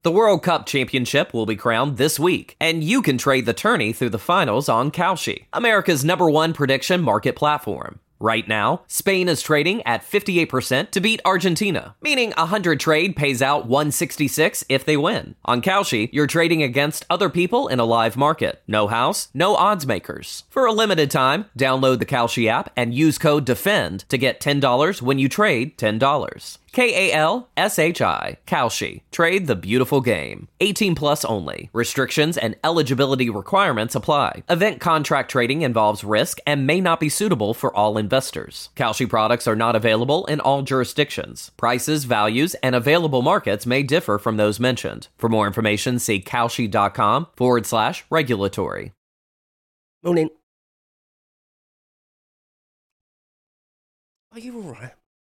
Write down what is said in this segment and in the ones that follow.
The World Cup Championship will be crowned this week, and you can trade the tourney through the finals on Kalshi, America's #1 prediction market platform. Right now, Spain is trading at 58% to beat Argentina, meaning 100 trade pays out 166 if they win. On Kalshi, you're trading against other people in a live market. No house, no odds makers. For a limited time, download the Kalshi app and use code DEFEND to get $10 when you trade $10. Kalshi. Kalshi. Trade the beautiful game. 18 plus only. Restrictions and eligibility requirements apply. Event contract trading involves risk and may not be suitable for all investors. Kalshi products are not available in all jurisdictions. Prices, values, and available markets may differ from those mentioned. For more information, see kalshi.com/regulatory. Morning. Are you all right?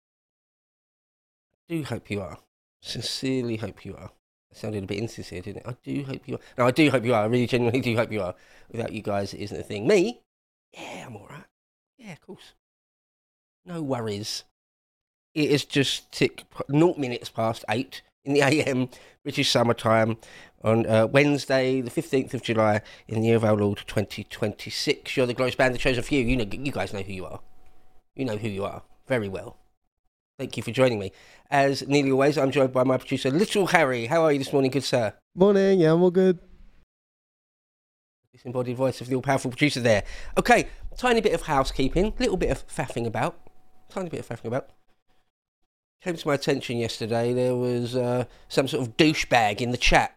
I do hope you are. Sincerely hope you are. It sounded a bit insincere, didn't it? I do hope you are. No, I do hope you are. I really genuinely do hope you are. Without you guys, it isn't a thing. Me? Yeah, I'm all right. Yeah, of course. No worries. It is just 0 minutes past 8 in the AM, British summertime, on Wednesday, the 15th of July, in the year of our Lord 2026. You're the Glorious Band, the chosen few. You guys know who you are. You know who you are very well. Thank you for joining me. As nearly always, I'm joined by my producer, Little Harry. How are you this morning, good sir? Morning, yeah, I'm all good. Disembodied voice of the all-powerful producer there. Okay, tiny bit of housekeeping, little bit of faffing about. Tiny bit of faffing about. Came to my attention yesterday, there was some sort of douchebag in the chat.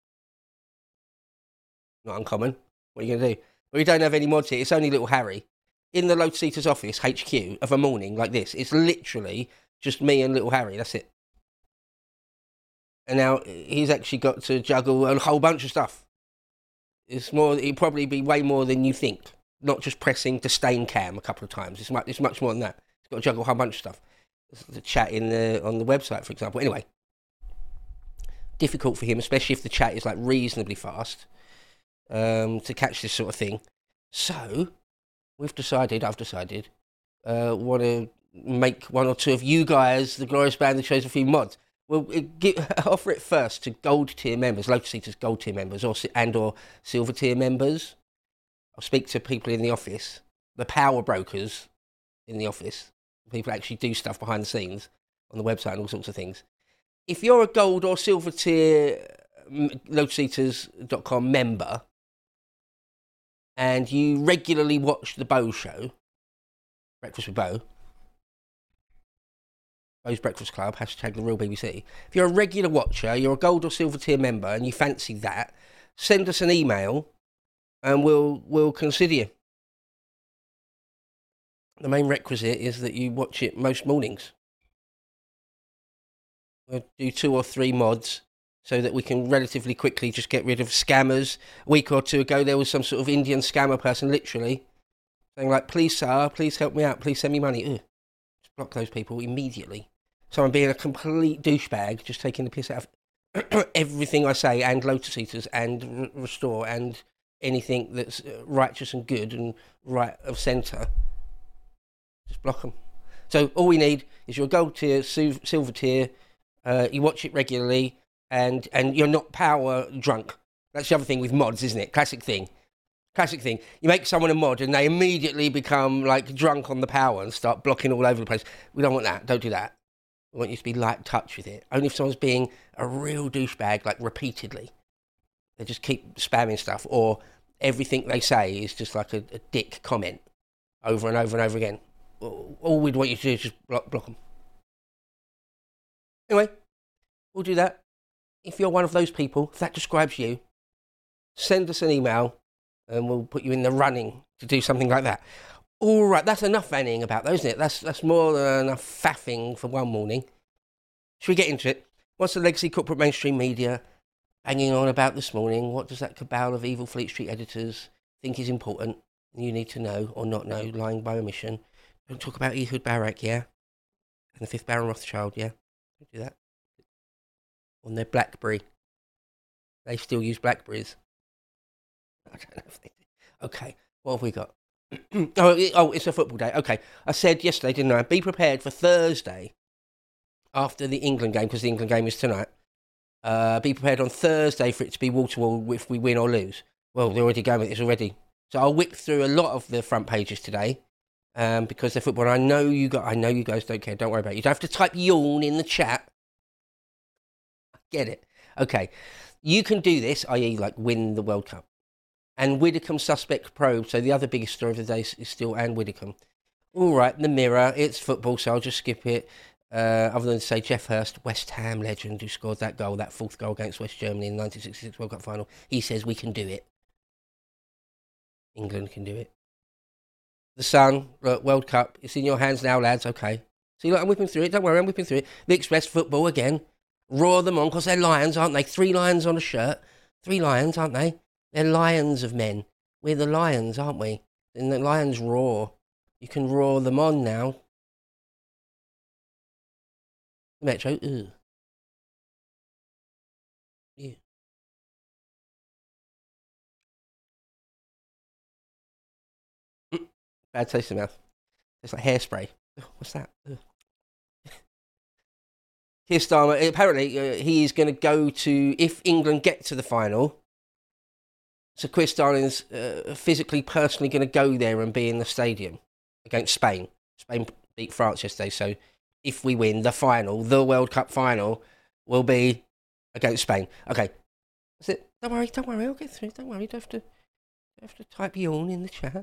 Not uncommon. What are you going to do? Well, you don't have any mods here. It's only Little Harry. In the Lotus Eaters office, HQ, of a morning like this, it's literally just me and Little Harry. That's it. And now he's actually got to juggle a whole bunch of stuff. It'd probably be way more than you think. Not just pressing disdain cam a couple of times. It's much more than that. He's got to juggle a whole bunch of stuff. The chat on the website, for example. Anyway, difficult for him, especially if the chat is like reasonably fast, to catch this sort of thing. So I've decided, want to make one or two of you guys, the Glorious Band, the chosen few mods. We'll offer it first to gold tier members, Lotus Eaters gold tier members, or silver tier members. I'll speak to people in the office, the power brokers in the office. People actually do stuff behind the scenes on the website and all sorts of things. If you're a gold or silver tier LotusEaters.com member, and you regularly watch the Bo Show, Breakfast with Bo, Bo's Breakfast Club, hashtag the real BBC. If you're a regular watcher, you're a gold or silver tier member, and you fancy that, send us an email, and we'll consider you. The main requisite is that you watch it most mornings. We'll do 2 or 3 mods, so that we can relatively quickly just get rid of scammers. A week or two ago, there was some sort of Indian scammer person, literally, saying like, please, sir, please help me out, please send me money. Ugh. Just block those people immediately. Someone being a complete douchebag, just taking the piss out of everything I say, and Lotus Eaters, and Restore, and anything that's righteous and good, and right of centre. Just block them. So all we need is your gold tier, silver tier, you watch it regularly, and you're not power drunk. That's the other thing with mods, isn't it? Classic thing. You make someone a mod and they immediately become like drunk on the power and start blocking all over the place. We don't want that. Don't do that. We want you to be light touch with it. Only if someone's being a real douchebag, like repeatedly. They just keep spamming stuff, or everything they say is just like a dick comment over and over and over again. All we'd want you to do is just block them. Anyway, we'll do that. If you're one of those people, if that describes you, send us an email and we'll put you in the running to do something like that. All right, that's enough fannying about those, isn't it? That's more than enough faffing for one morning. Should we get into it? What's the legacy corporate mainstream media banging on about this morning? What does that cabal of evil Fleet Street editors think is important and you need to know or not know, lying by omission? Don't talk about Ehud Barak, yeah? And the 5th Baron Rothschild, yeah? Don't do that. On their BlackBerry. They still use BlackBerries. I don't know if they do. Okay, what have we got? Oh, it's a football day. Okay, I said yesterday, didn't I? Be prepared for Thursday after the England game, because the England game is tonight. Be prepared on Thursday for it to be wall-to-wall if we win or lose. Well, they're already going with this already. So I'll whip through a lot of the front pages today because they're football. I know you guys don't care. Don't worry about it. You don't have to type yawn in the chat. Get it. Okay. You can do this, i.e. like win the World Cup. And Widdicombe suspect probe. So the other biggest story of the day is still Anne Widdicombe. All right, the Mirror. It's football, so I'll just skip it. Other than to say Jeff Hurst, West Ham legend who scored that goal, that fourth goal against West Germany in the 1966 World Cup final. He says we can do it. England can do it. The Sun, look, World Cup. It's in your hands now, lads. Okay. See, look, I'm whipping through it. Don't worry, I'm whipping through it. The Express, football again. Roar them on because they're lions, aren't they? 3 lions on a shirt. 3 lions, aren't they? They're lions of men. We're the lions, aren't we? And the lions roar. You can roar them on now. Metro, ooh. Yeah. Bad taste in the mouth. It's like hairspray. Ugh, what's that? Ugh. Keir Starmer, apparently he is going to go to, if England get to the final, so Keir Starmer's physically, personally going to go there and be in the stadium against Spain. Spain beat France yesterday, so if we win the final, the World Cup final, will be against Spain. Okay, that's it. Don't worry, I'll get through. Don't worry, you don't have to type yawn in the chat.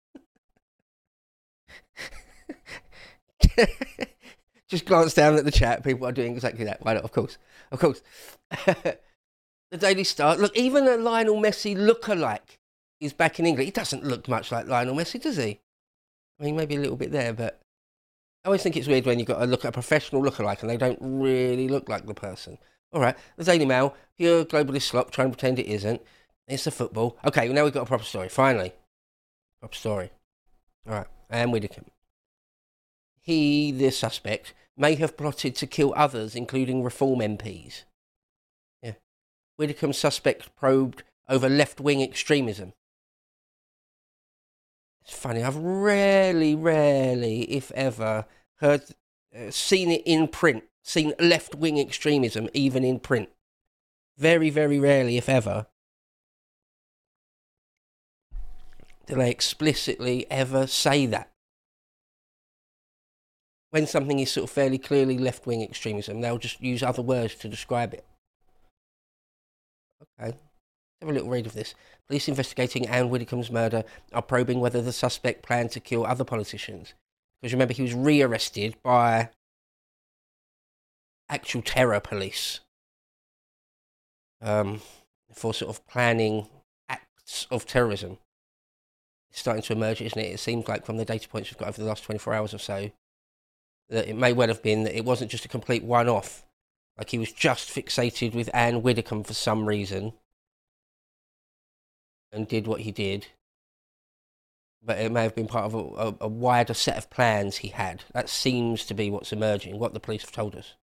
Just glance down at the chat. People are doing exactly that. Why not? Of course. The Daily Star. Look, even a Lionel Messi lookalike is back in England. He doesn't look much like Lionel Messi, does he? I mean, maybe a little bit there, but I always think it's weird when you've got to look at a professional lookalike and they don't really look like the person. All right, the Daily Mail. Pure globalist slop, trying to pretend it isn't. It's the football. Okay, well, now we've got a proper story. Finally. Proper story. All right, Anne Widdicombe. He, the suspect, may have plotted to kill others, including Reform MPs. Yeah. Widdicombe suspect probed over left-wing extremism. It's funny, I've rarely, if ever, seen it in print, seen left-wing extremism even in print. Very, very rarely, if ever, do they explicitly ever say that. When something is sort of fairly clearly left-wing extremism, they'll just use other words to describe it. Okay. Have a little read of this. Police investigating Anne Widdicombe's murder are probing whether the suspect planned to kill other politicians. Because remember, he was rearrested by actual terror police for sort of planning acts of terrorism. It's starting to emerge, isn't it? It seems like from the data points we've got over the last 24 hours or so, that it may well have been that it wasn't just a complete one-off. Like he was just fixated with Anne Widdicombe for some reason and did what he did. But it may have been part of a wider set of plans he had. That seems to be what's emerging, what the police have told us.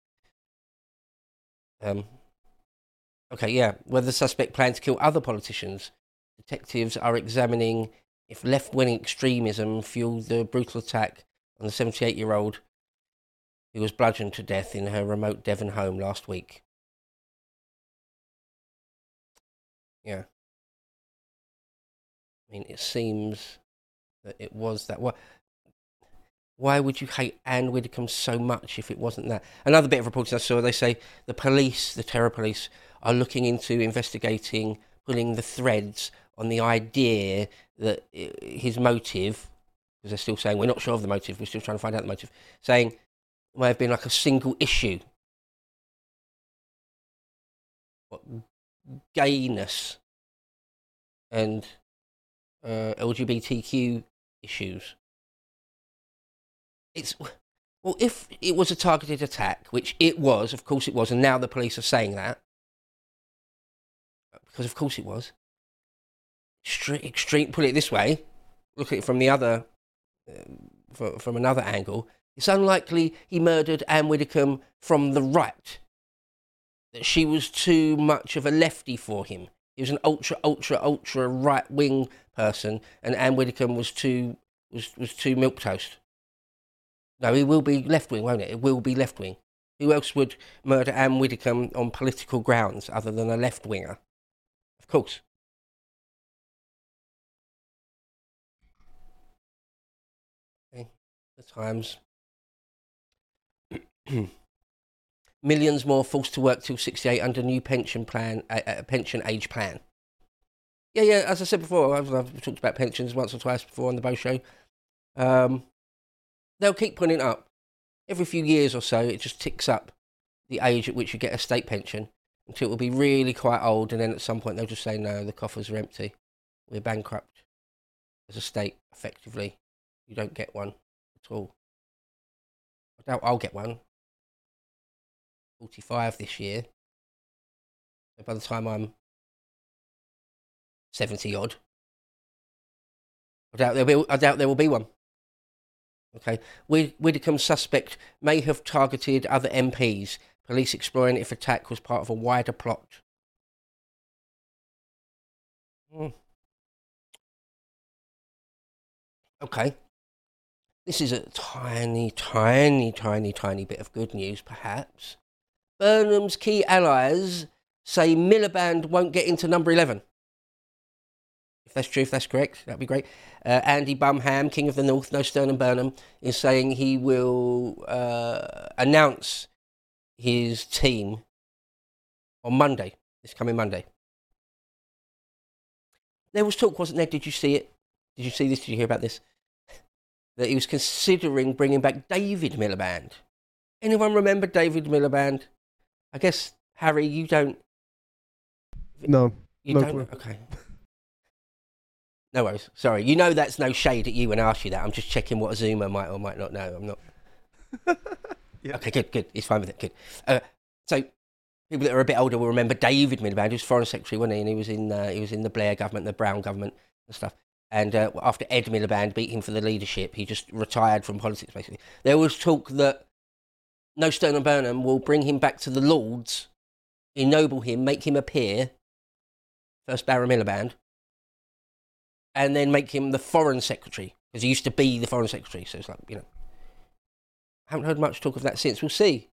Okay, yeah. Whether the suspect planned to kill other politicians, detectives are examining if left-wing extremism fueled the brutal attack on the 78-year-old who was bludgeoned to death in her remote Devon home last week. Yeah. I mean, it seems that it was that. Why would you hate Anne Widdicombe so much if it wasn't that? Another bit of reporting I saw, they say the police, the terror police, are looking into investigating, pulling the threads on the idea that his motive, because they're still saying, we're not sure of the motive, we're still trying to find out the motive, saying it may have been like a single issue. What, gayness and LGBTQ issues. Well, if it was a targeted attack, which it was, of course it was, and now the police are saying that, because of course it was, extreme, put it this way, look at it from the other, from another angle, it's unlikely he murdered Anne Widdicombe from the right, that she was too much of a lefty for him. He was an ultra right-wing person, and Anne Widdicombe was too milquetoast. No, he will be left-wing, won't it? It will be left-wing. Who else would murder Anne Widdecombe on political grounds other than a left-winger? Of course. Okay. The Times. Millions more forced to work till 68 under new pension age plan. Yeah. As I said before, I've talked about pensions once or twice before on the Bo Show. They'll keep putting it up. Every few years or so, it just ticks up the age at which you get a state pension until it will be really quite old, and then at some point they'll just say, no, the coffers are empty. We're bankrupt as a state, effectively. You don't get one at all. I doubt I'll get one. 45 this year. So by the time I'm 70 odd, I doubt there will be one. Okay, Widdecombe's suspect may have targeted other MPs. Police exploring if attack was part of a wider plot. Okay. This is a tiny bit of good news, perhaps. Burnham's key allies say Miliband won't get into number 11. If that's true, if that's correct, that'd be great. Andy Bumham, King of the North, no Stern and Burnham, is saying he will announce his team on Monday, this coming Monday. There was talk, wasn't there? Did you see it? Did you see this? Did you hear about this? That he was considering bringing back David Miliband. Anyone remember David Miliband? I guess, Harry, you don't... No. You don't? Okay. No worries. Sorry. You know that's no shade at you when I ask you that. I'm just checking what Azuma might or might not know. I'm not... Yeah. Okay, good. He's fine with it. Good. So, people that are a bit older will remember David Miliband, who was Foreign Secretary, wasn't he? And he was in the Blair government, the Brown government and stuff. And after Ed Miliband beat him for the leadership, he just retired from politics, basically. There was talk that No Stern and Burnham will bring him back to the Lords, ennoble him, make him a peer, first Baron Miliband, and then make him the Foreign Secretary, because he used to be the Foreign Secretary. So it's like, you know, I haven't heard much talk of that since. We'll see.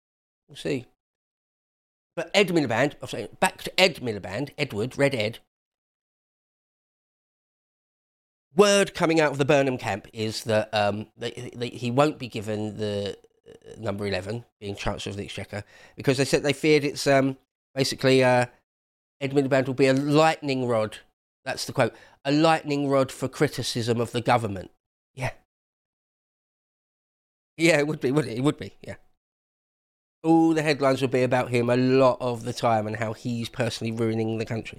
But Ed Miliband, I'm saying, back to Ed Miliband, Edward, Red Ed. Word coming out of the Burnham camp is that, that he won't be given the number 11, being Chancellor of the Exchequer, because they said they feared it's basically Ed Miliband will be a lightning rod. That's the quote. A lightning rod for criticism of the government. Yeah. Yeah, it would be, wouldn't it? It would be, yeah. All the headlines would be about him a lot of the time and how he's personally ruining the country.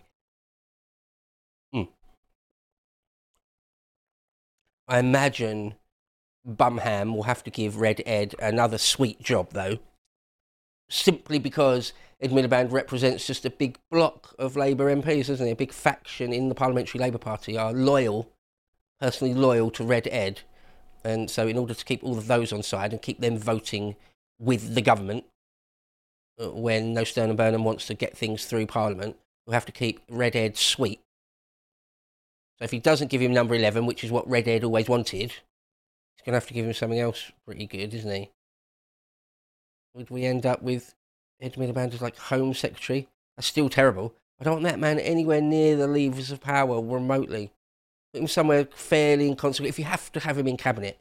I imagine Bumham will have to give Red Ed another sweet job, though, simply because Ed Miliband represents just a big block of Labour MPs, isn't it? A big faction in the Parliamentary Labour Party are personally loyal to Red Ed. And so in order to keep all of those on side and keep them voting with the government, when No Stern and Burnham wants to get things through Parliament, we'll have to keep Red Ed sweet. So if he doesn't give him number 11, which is what Red Ed always wanted, he's going to have to give him something else pretty good, isn't he? Would we end up with Ed Miliband as like Home Secretary? That's still terrible. I don't want that man anywhere near the levers of power remotely. Put him somewhere fairly inconsequential. If you have to have him in cabinet,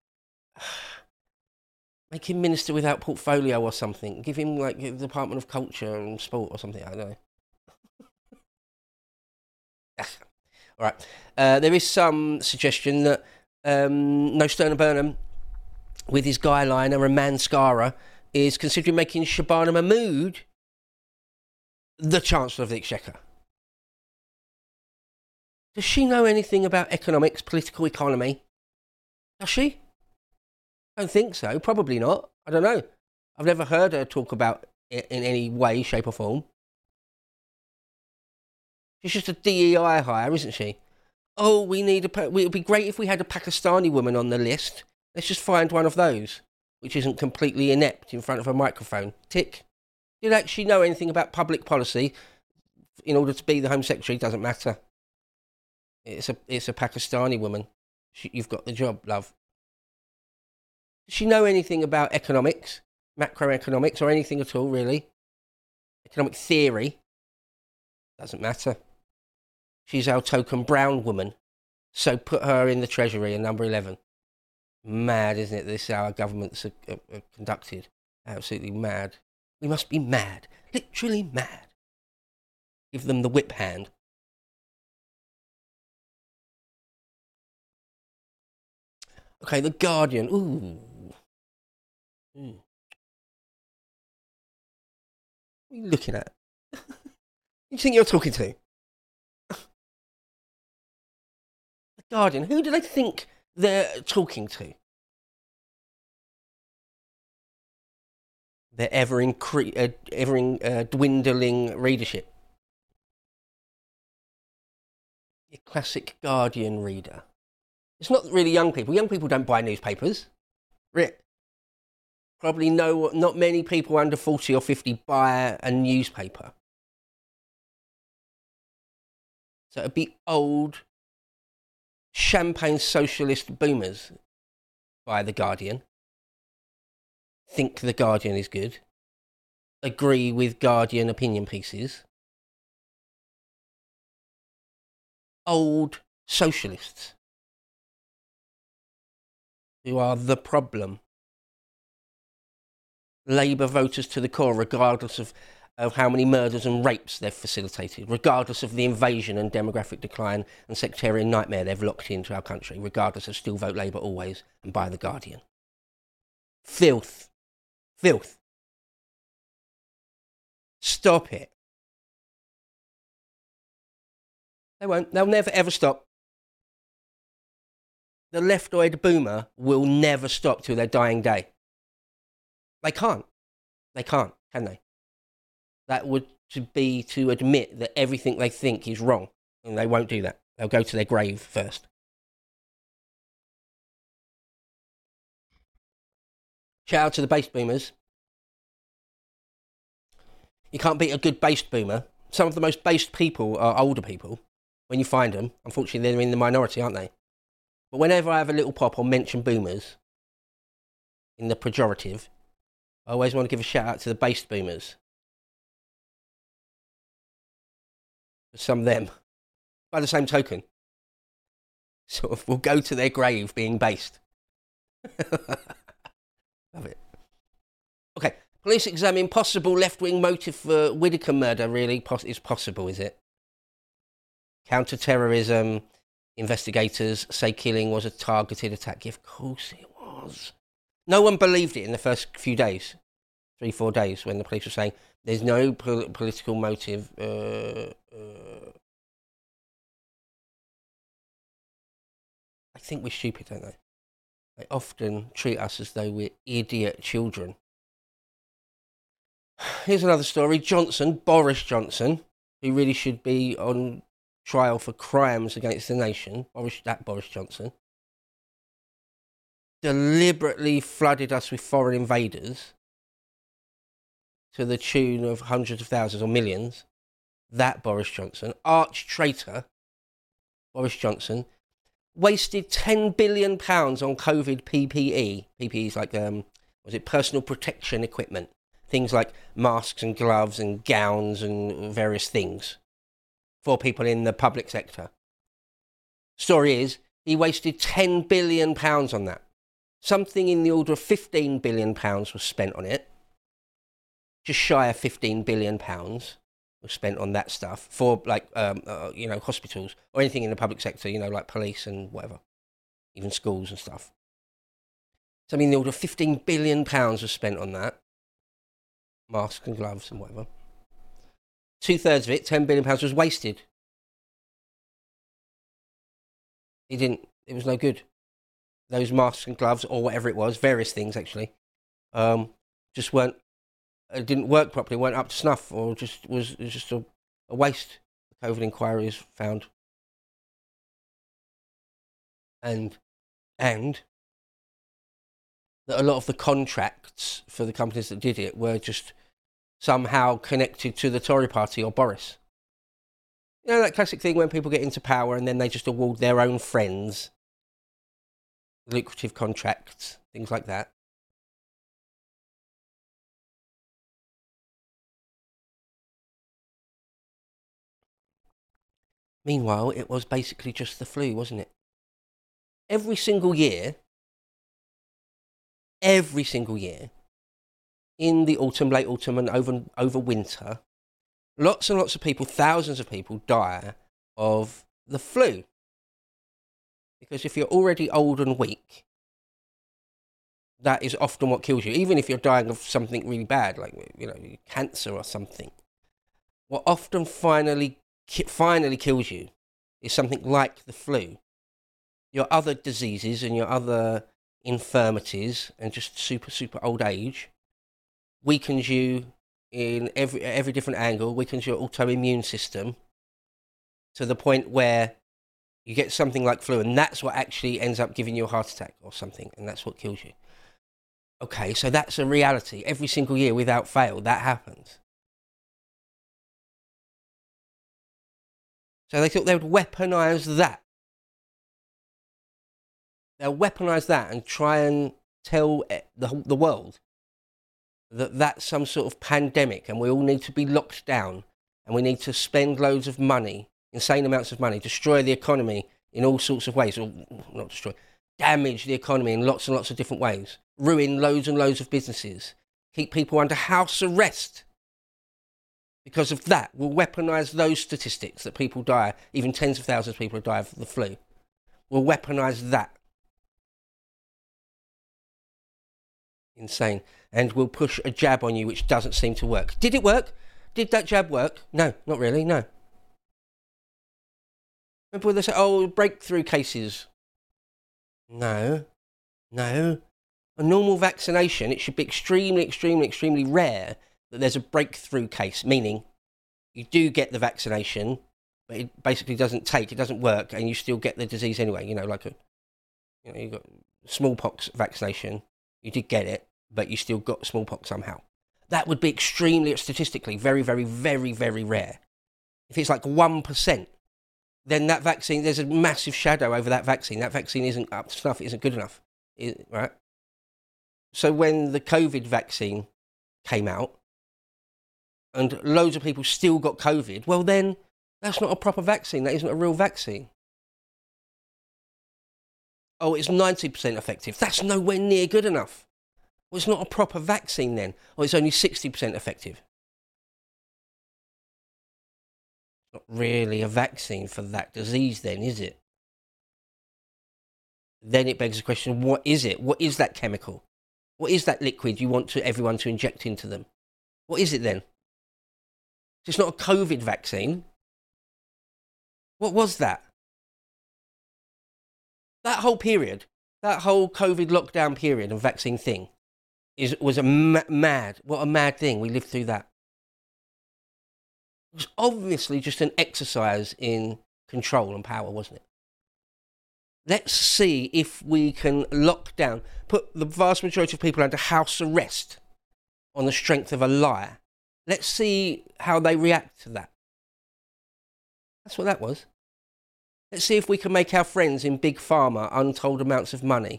make him Minister without portfolio or something. Give him like the Department of Culture and Sport or something. I don't know. All right. There is some suggestion that No Stern and Burnham, with his guy liner and Manskara, is considering making Shabana Mahmood the Chancellor of the Exchequer. Does she know anything about economics, political economy? Does she? I don't think so. Probably not. I don't know. I've never heard her talk about it in any way, shape or form. She's just a DEI hire, isn't she? Oh, it would be great if we had a Pakistani woman on the list. Let's just find one of those, which isn't completely inept in front of a microphone. Tick. Did actually know anything about public policy in order to be the Home Secretary? Doesn't matter. It's a Pakistani woman. You've got the job, love. Does she know anything about economics? macroeconomics or anything at all, really. Economic theory. Doesn't matter. She's our token brown woman. So put her in the Treasury in number 11. Mad, isn't it? This is how our governments are conducted. Absolutely mad. We must be mad. Literally mad. Give them the whip hand. Okay, The Guardian. Ooh. What are you looking at? Who do you think you're talking to? The Guardian. Who do they think they're talking to? Their dwindling readership. Your classic Guardian reader. It's not really young people. Young people don't buy newspapers. Probably not many people under 40 or 50 buy a newspaper. So it'd be old, champagne socialist boomers buy The Guardian. Think The Guardian is good. Agree with Guardian opinion pieces. Old socialists who are the problem. Labour voters to the core, regardless of how many murders and rapes they've facilitated, regardless of the invasion and demographic decline and sectarian nightmare they've locked into our country, regardless of still vote Labour always and buy The Guardian. Filth. Filth. Stop it. They won't. They'll never ever stop. The left-eyed boomer will never stop till their dying day. They can't. They can't, can they? That would be to admit that everything they think is wrong. And they won't do that. They'll go to their grave first. Shout out to the based boomers. You can't beat a good based boomer. Some of the most based people are older people. When you find them, unfortunately they're in the minority, aren't they? But whenever I have a little pop or mention boomers in the pejorative, I always want to give a shout out to the based boomers. Some of them, by the same token, sort of will go to their grave being based. Love it. Okay, police examine possible left-wing motive for Whittaker murder. Really, is possible, is it? Counter-terrorism investigators say killing was a targeted attack. Yeah, of course it was. No one believed it in the first few days, 3-4 days, when the police were saying there's no political motive. I think we're stupid, don't they? They often treat us as though we're idiot children. Here's another story. Boris Johnson, who really should be on trial for crimes against the nation, Boris Johnson, deliberately flooded us with foreign invaders to the tune of hundreds of thousands or millions. That Boris Johnson, arch traitor Boris Johnson, wasted £10 billion on COVID PPE. PPE is like, personal protection equipment. Things like masks and gloves and gowns and various things for people in the public sector. Story is, he wasted £10 billion on that. Something in the order of £15 billion was spent on it. Just shy of £15 billion was spent on that stuff for, like, hospitals or anything in the public sector, like police and whatever, even schools and stuff. Something in the order of £15 billion was spent on that. Masks and gloves and whatever. 2/3 of it, £10 billion, was wasted. It was no good. Those masks and gloves, or whatever it was, various things actually, just weren't, didn't work properly, weren't up to snuff, or it was just a waste. The COVID inquiry has found. And that a lot of the contracts for the companies that did it were just somehow connected to the Tory party or Boris. That classic thing when people get into power and then they just award their own friends lucrative contracts, things like that. Meanwhile, it was basically just the flu, wasn't it? Every single year, in the autumn, late autumn, and over winter, lots and lots of people, thousands of people, die of the flu. Because if you're already old and weak, that is often what kills you. Even if you're dying of something really bad, like, cancer or something. What often finally kills you is something like the flu. Your other diseases and your other infirmities and just super, super old age weakens you in every different angle, weakens your autoimmune system to the point where you get something like flu, and that's what actually ends up giving you a heart attack or something, and that's what kills you. Okay, so that's a reality. Every single year, without fail, that happens. So they thought they would weaponize that. They'll weaponize that and try and tell the world that that's some sort of pandemic and we all need to be locked down and we need to spend loads of money, insane amounts of money, destroy the economy in all sorts of ways, or not destroy, damage the economy in lots and lots of different ways, ruin loads and loads of businesses, keep people under house arrest. Because of that, we'll weaponize those statistics that people die, even tens of thousands of people die of the flu. We'll weaponize that. Insane. And we'll push a jab on you which doesn't seem to work. Did it work? Did that jab work? No, not really, no. Remember when they say, breakthrough cases? No. A normal vaccination, it should be extremely, extremely, extremely rare that there's a breakthrough case, meaning you do get the vaccination, but it basically it doesn't work, and you still get the disease anyway. You got smallpox vaccination, you did get it, but you still got smallpox somehow. That would be extremely, statistically, very, very, very, very rare. If it's like 1%, then that vaccine, there's a massive shadow over that vaccine. That vaccine isn't up to snuff, isn't good enough, right? So when the COVID vaccine came out, and loads of people still got COVID, well then, that's not a proper vaccine. That isn't a real vaccine. Oh, it's 90% effective. That's nowhere near good enough. Well, it's not a proper vaccine then. Or it's only 60% effective. Not really a vaccine for that disease then, is it? Then it begs the question, what is it? What is that chemical? What is that liquid you want everyone to inject into them? What is it then? It's not a COVID vaccine. What was that? That whole period, that whole COVID lockdown period and vaccine thing was a mad thing. We lived through that. It was obviously just an exercise in control and power, wasn't it? Let's see if we can lock down, put the vast majority of people under house arrest on the strength of a lie. Let's see how they react to that. That's what that was. Let's see if we can make our friends in Big Pharma untold amounts of money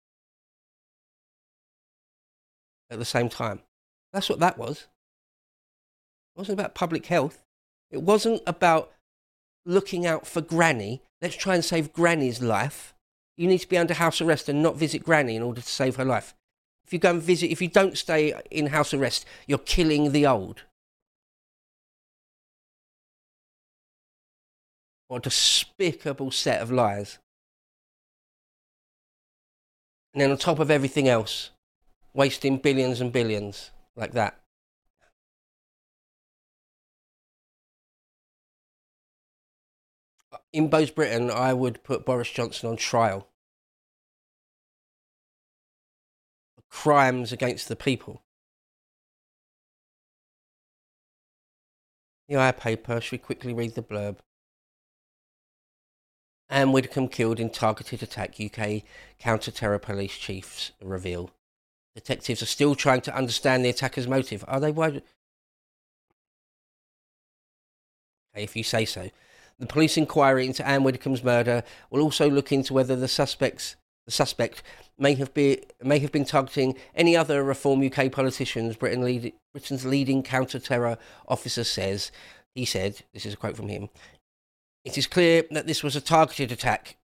at the same time. That's what that was. It wasn't about public health. It wasn't about looking out for Granny. Let's try and save Granny's life. You need to be under house arrest and not visit Granny in order to save her life. If you go and visit, if you don't stay in house arrest, you're killing the old. What a despicable set of lies. And then on top of everything else, wasting billions and billions like that. In Bo's Britain, I would put Boris Johnson on trial. Crimes against the people. The eye paper, should we quickly read the blurb? Anne Widdecombe killed in targeted attack, UK counter-terror police chiefs reveal. Detectives are still trying to understand the attacker's motive. Are they? Why? Okay, if you say so. The police inquiry into Anne Widdecombe's murder will also look into whether the suspect may have been targeting any other Reform UK politicians. Britain's leading counter-terror officer says, he said, this is a quote from him, It is clear that this was a targeted attack.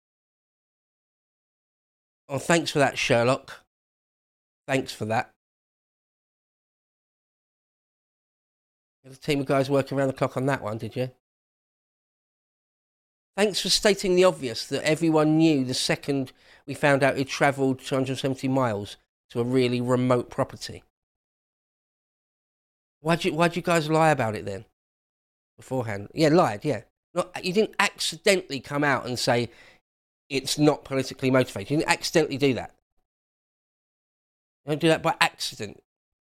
Oh, thanks for that, Sherlock. Thanks for that. You had a team of guys working around the clock on that one, did you? Thanks for stating the obvious that everyone knew the second we found out he'd travelled 270 miles to a really remote property. Why'd you guys lie about it then? Beforehand? Yeah, lied, yeah. You didn't accidentally come out and say it's not politically motivated. You didn't accidentally do that. You don't do that by accident.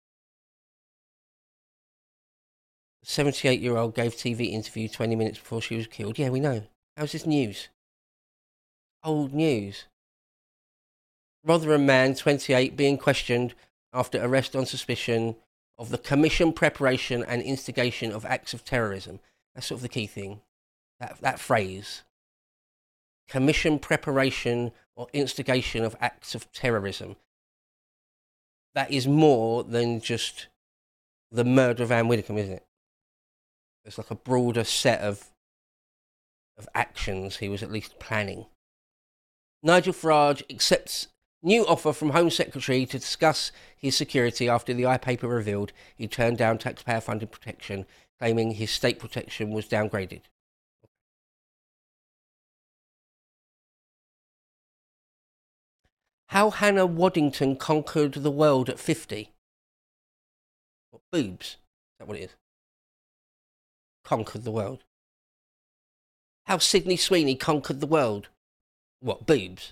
The 78-year-old gave TV interview 20 minutes before she was killed. Yeah, we know. How's this news? Old news. Rotherham man, 28, being questioned after arrest on suspicion of the commission, preparation and instigation of acts of terrorism. That's sort of the key thing. That phrase. Commission, preparation or instigation of acts of terrorism. That is more than just the murder of Anne Widdecombe, isn't it? It's like a broader set of actions he was at least planning. Nigel Farage accepts new offer from Home Secretary to discuss his security after the iPaper revealed he turned down taxpayer-funded protection, claiming his state protection was downgraded. How Hannah Waddington conquered the world at 50. What, boobs? Is that what it is? Conquered the world. How Sydney Sweeney conquered the world. What, boobs?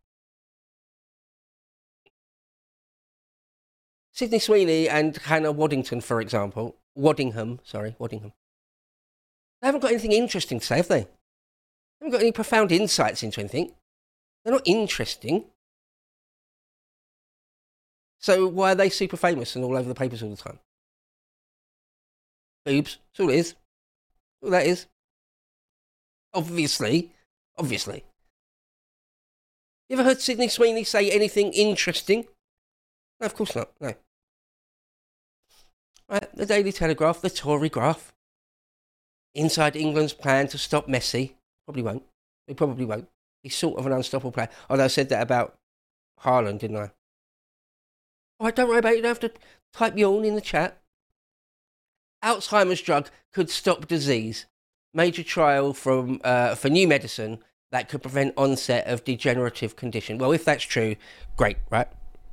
Sydney Sweeney and Hannah Waddington, for example. Waddingham. They haven't got anything interesting to say, have they? They haven't got any profound insights into anything. They're not interesting. So why are they super famous and all over the papers all the time? Boobs. That's all it is. All that is. Obviously. You ever heard Sydney Sweeney say anything interesting? No, of course not. No. Right, the Daily Telegraph, the Tory graph. Inside England's plan to stop Messi. Probably won't. He probably won't. He's sort of an unstoppable player. Although I said that about Haaland, didn't I? All right, don't worry about it. You don't have to type yawn in the chat. Alzheimer's drug could stop disease. Major trial for new medicine that could prevent onset of degenerative condition. Well, if that's true, great, right?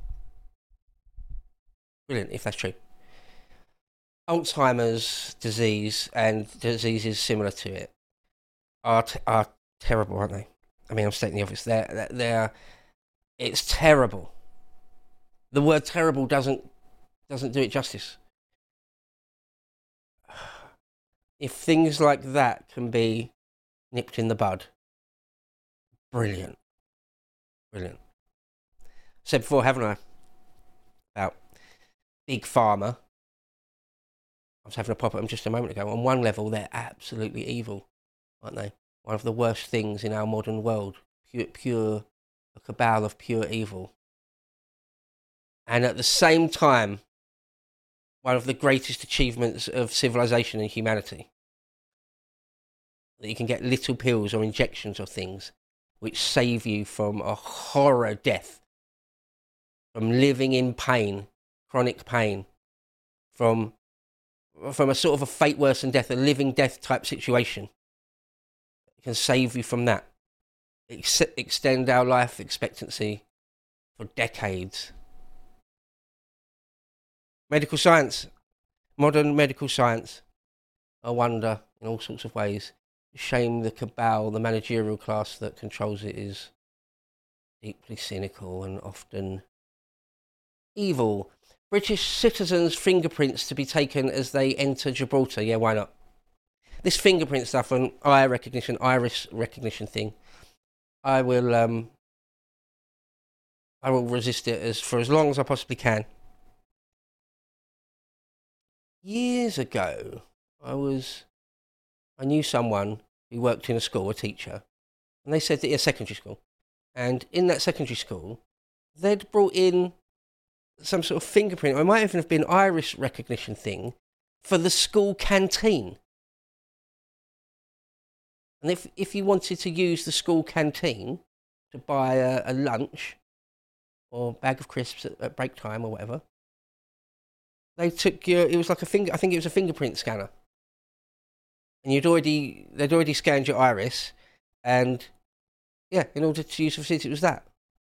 Brilliant, if that's true. Alzheimer's disease and diseases similar to it are terrible, aren't they? I mean, I'm stating the obvious. It's terrible. The word terrible doesn't do it justice. If things like that can be nipped in the bud, brilliant. Said before, haven't I? About Big Pharma. I was having a pop at them just a moment ago. On one level, they're absolutely evil, aren't they? One of the worst things in our modern world. A cabal of pure evil. And at the same time, one of the greatest achievements of civilization and humanity. That you can get little pills or injections or things which save you from a horror death, from living in pain, chronic pain, from a sort of a fate worse than death, a living death type situation. It can save you from that. Extend our life expectancy for decades. Medical science, modern medical science, a wonder in all sorts of ways. Shame the cabal, the managerial class that controls it is deeply cynical and often evil. British citizens' fingerprints to be taken as they enter Gibraltar. Yeah, why not? This fingerprint stuff and iris recognition thing, I will resist it for as long as I possibly can. Years ago, I knew someone who worked in a school, a teacher, and they said that, secondary school, and in that secondary school, they'd brought in some sort of fingerprint, or it might even have been iris recognition thing, for the school canteen. And if you wanted to use the school canteen to buy a lunch or a bag of crisps at break time or whatever, they took it was like I think it was a fingerprint scanner. And they'd already scanned your iris, and yeah, in order to use the facility, it was that.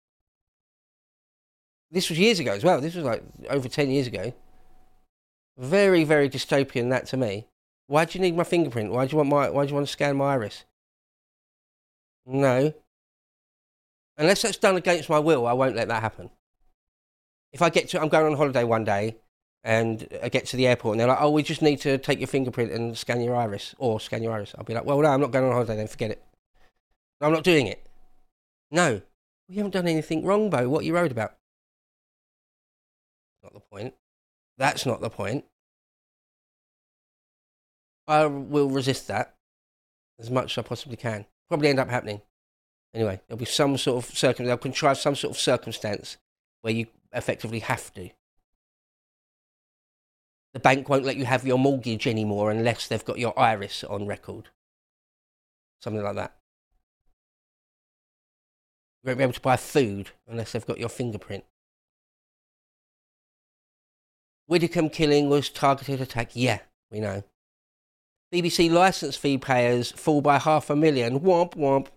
This was years ago as well. This was like over 10 years ago. Very, very dystopian, that to me. Why do you need my fingerprint? Why do you want to scan my iris? No. Unless that's done against my will, I won't let that happen. If I'm going on holiday one day, and I get to the airport and they're like, oh, we just need to take your fingerprint and scan your iris. I'll be like, well, no, I'm not going on holiday then, forget it. I'm not doing it. No. We haven't done anything wrong, Bo. What are you worried about? Not the point. That's not the point. I will resist that as much as I possibly can. Probably end up happening. Anyway, there'll be some sort of they'll contrive some sort of circumstance where you effectively have to. The bank won't let you have your mortgage anymore unless they've got your iris on record. Something like that. You won't be able to buy food unless they've got your fingerprint. Widdicombe killing was targeted attack. Yeah, we know. BBC licence fee payers fall by 500,000. Womp womp.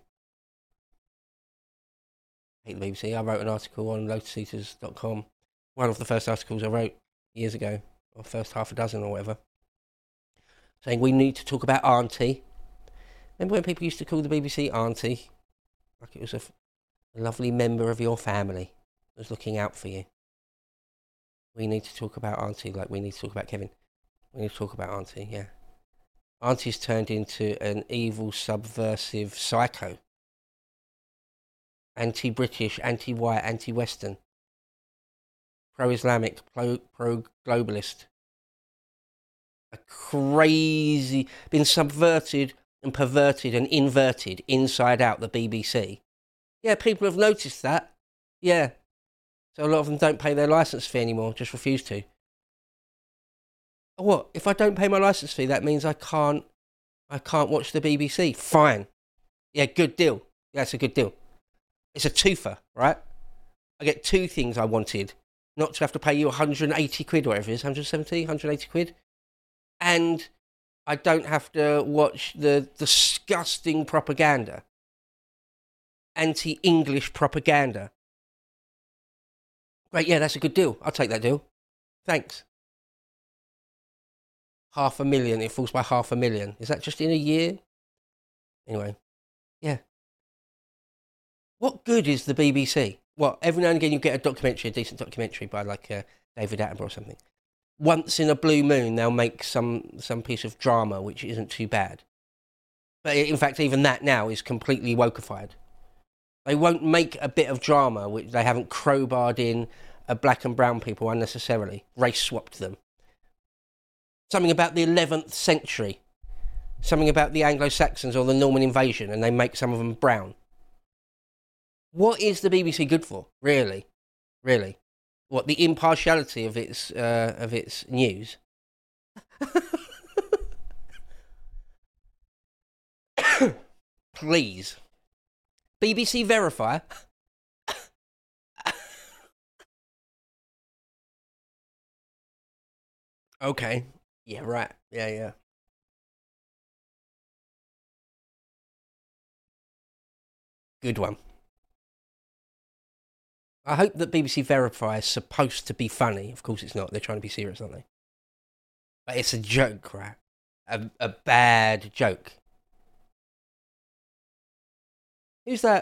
I hate the BBC. I wrote an article on lotuseaters.com. One of the first articles I wrote years ago, or first half a dozen or whatever, saying we need to talk about Auntie. Remember when people used to call the BBC Auntie? Like it was a lovely member of your family that was looking out for you. We need to talk about Auntie like we need to talk about Kevin. We need to talk about Auntie, yeah. Auntie's turned into an evil, subversive psycho. Anti-British, anti-white, anti-Western. Pro-Islamic, pro-globalist. A crazy... been subverted and perverted and inverted inside out the BBC. Yeah, people have noticed that. Yeah. So a lot of them don't pay their licence fee anymore, just refuse to. What? If I don't pay my licence fee, that means I can't watch the BBC. Fine. Yeah, good deal. Yeah, it's a good deal. It's a twofer, right? I get two things I wanted. Not to have to pay you 180 quid or whatever it is, 170, 180 quid. And I don't have to watch the disgusting propaganda. Anti-English propaganda. Right, yeah, that's a good deal. I'll take that deal. Thanks. 500,000, it falls by 500,000. Is that just in a year? Anyway, yeah. What good is the BBC? Well, every now and again you get a decent documentary by like David Attenborough or something. Once in a blue moon they'll make some piece of drama which isn't too bad. But in fact, even that now is completely wokeified. They won't make a bit of drama which they haven't crowbarred in black and brown people unnecessarily, race swapped them. Something about the 11th century, something about the Anglo-Saxons or the Norman invasion, and they make some of them brown. What is the BBC good for, really? Really? What, the impartiality of its news? Please. BBC Verify. Okay. Yeah, right. Yeah. Good one. I hope that BBC Verify is supposed to be funny. Of course it's not. They're trying to be serious, aren't they? But it's a joke, right? A bad joke. Who's that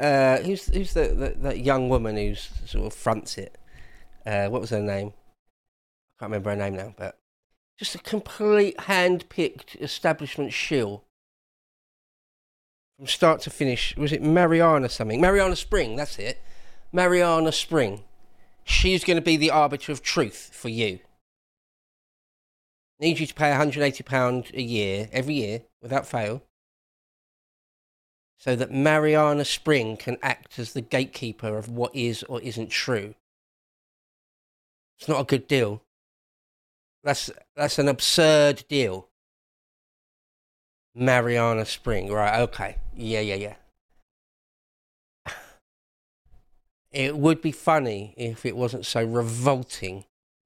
young woman who's sort of fronts it? What was her name? I can't remember her name now, but just a complete hand-picked establishment shill. From start to finish. Was it Mariana something? Mariana Spring, that's it. Mariana Spring. She's going to be the arbiter of truth for you. Need you to pay £180 a year, every year, without fail, so that Mariana Spring can act as the gatekeeper of what is or isn't true. It's not a good deal. That's an absurd deal. Mariana Spring, right? Okay, yeah. It would be funny if it wasn't so revolting.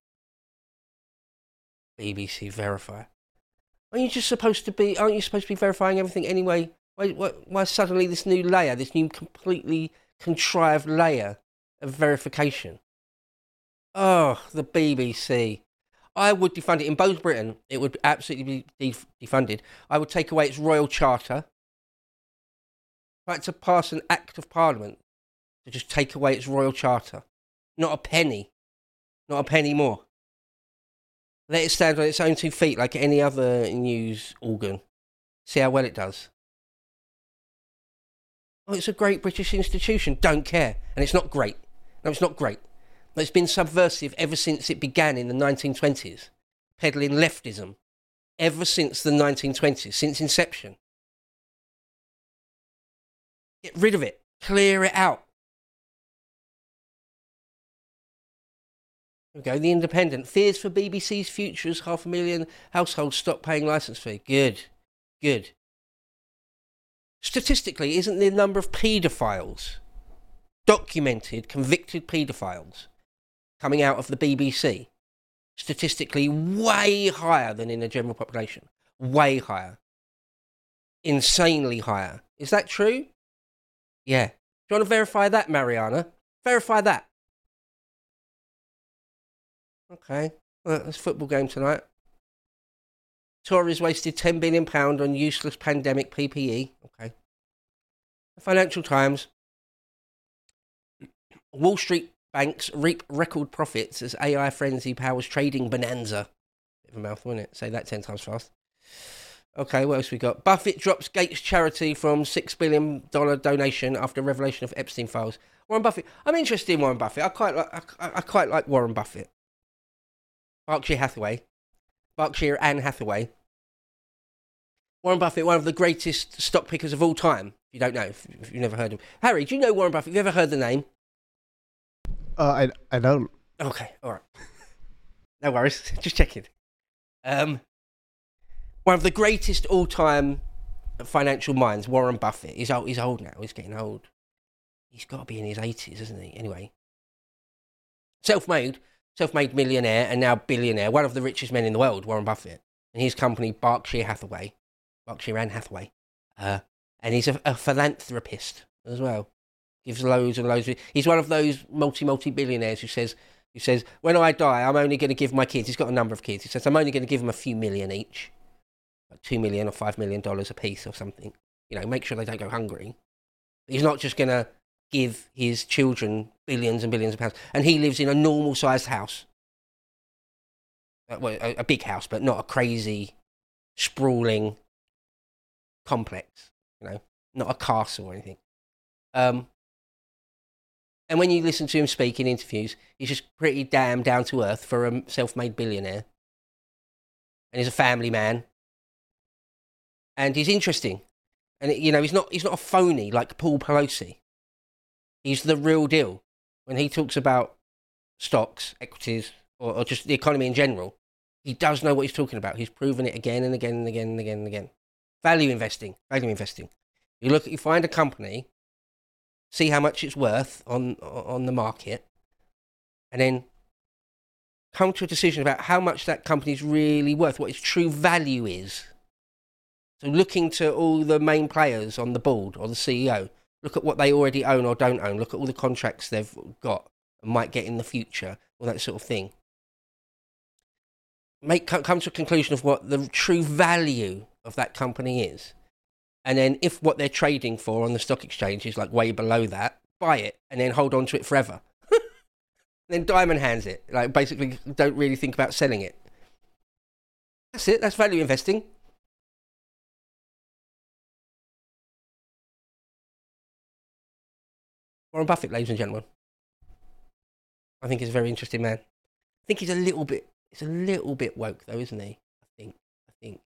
BBC Verify. Aren't you supposed to be verifying everything anyway? Why suddenly this new layer, this new completely contrived layer of verification? Oh, the BBC. I would defund it. In both Britain, it would absolutely be defunded. I would take away its royal charter. Right, to pass an act of parliament to just take away its royal charter. Not a penny. Not a penny more. Let it stand on its own 2 feet like any other news organ. See how well it does. Oh, it's a great British institution. Don't care. And it's not great. No, it's not great. It's been subversive ever since it began in the 1920s. Peddling leftism. Ever since the 1920s. Since inception. Get rid of it. Clear it out. Here we go. The Independent. Fears for BBC's future as 500,000 households stop paying licence fee. Good. Statistically, isn't the number of paedophiles, documented, convicted paedophiles, coming out of the BBC, statistically way higher than in the general population? Way higher. Insanely higher. Is that true? Yeah. Do you want to verify that, Mariana? Verify that. Okay. Well, there's a football game tonight. Tories wasted £10 billion on useless pandemic PPE. Okay. The Financial Times. Wall Street banks reap record profits as AI frenzy powers trading bonanza. Bit of a mouthful, isn't it? Say that 10 times fast. Okay, what else we got? Buffett drops Gates charity from $6 billion donation after revelation of Epstein files. Warren Buffett. I'm interested in Warren Buffett. I quite like Warren Buffett. Berkshire and Hathaway. Warren Buffett, one of the greatest stock pickers of all time. If you don't know, if you've never heard of him. Harry, do you know Warren Buffett? Have you ever heard the name? I don't. Okay, all right. No worries. Just checking. One of the greatest all-time financial minds, Warren Buffett. He's old now. He's getting old. He's got to be in his 80s, isn't he? Anyway. Self-made millionaire and now billionaire. One of the richest men in the world, Warren Buffett. And his company, Berkshire and Hathaway. And he's a philanthropist as well. Gives loads and loads. He's one of those multi-billionaires who says, when I die, I'm only going to give my kids, he's got a number of kids, he says, I'm only going to give them a few million each. Like $2 million or $5 million a piece or something. You know, make sure they don't go hungry. He's not just going to give his children billions and billions of pounds. And he lives in a normal-sized house. Well, a big house, but not a crazy, sprawling complex. You know, not a castle or anything. And when you listen to him speak in interviews, he's just pretty damn down to earth for a self-made billionaire. And he's a family man. And he's interesting. And, you know, he's not a phony like Paul Pelosi. He's the real deal. When he talks about stocks, equities, or just the economy in general, he does know what he's talking about. He's proven it again and again and again and again and again. Value investing. You find a company, see how much it's worth on the market, and then come to a decision about how much that company's really worth, what its true value is. So looking to all the main players on the board or the CEO, look at what they already own or don't own, look at all the contracts they've got and might get in the future, all that sort of thing. Come to a conclusion of what the true value of that company is. And then if what they're trading for on the stock exchange is like way below that, buy it and then hold on to it forever. Then diamond hands it. Like basically don't really think about selling it. That's it. That's value investing. Warren Buffett, ladies and gentlemen. I think he's a very interesting man. I think he's a little bit woke though, isn't he? I think.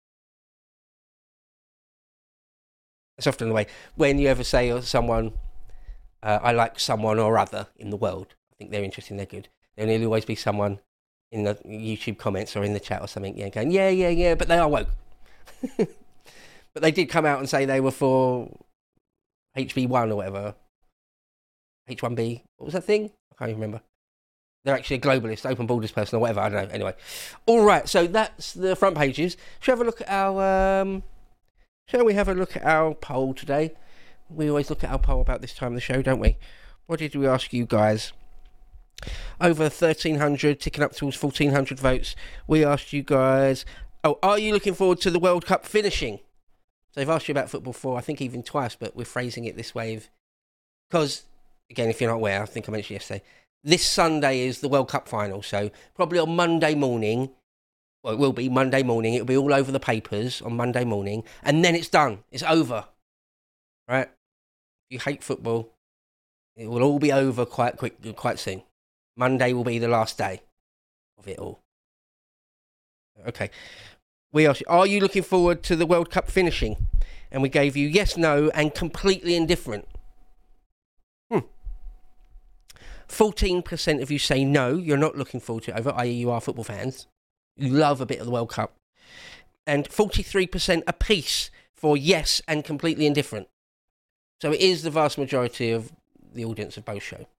That's often the way. When you ever say to someone, I like someone or other in the world, I think they're interesting, they're good. There'll nearly always be someone in the YouTube comments or in the chat or something, going, yeah, but they are woke. But they did come out and say they were for HB1 or whatever. H1B. What was that thing? I can't even remember. They're actually a globalist, open borders person or whatever. I don't know. Anyway. All right. So that's the front pages. Shall we have a look at our... shall we have a look at our poll today? We always look at our poll about this time of the show, don't we? What did we ask you guys? Over 1,300, ticking up towards 1,400 votes. We asked you guys... Oh, are you looking forward to the World Cup finishing? So they've asked you about football before, I think even twice, but we're phrasing it this way. Because, again, if you're not aware, I think I mentioned yesterday, this Sunday is the World Cup final, so probably on Monday morning, well, it will be Monday morning, it'll be all over the papers on Monday morning, and then it's done. It's over. Right? If you hate football, it will all be over quite soon. Monday will be the last day of it all. Okay. We asked you, are you looking forward to the World Cup finishing? And we gave you yes, no, and completely indifferent. 14% of you say no, you're not looking forward to it over, i.e. you are football fans. You love a bit of the World Cup. And 43% apiece for yes and completely indifferent. So it is the vast majority of the audience of both show.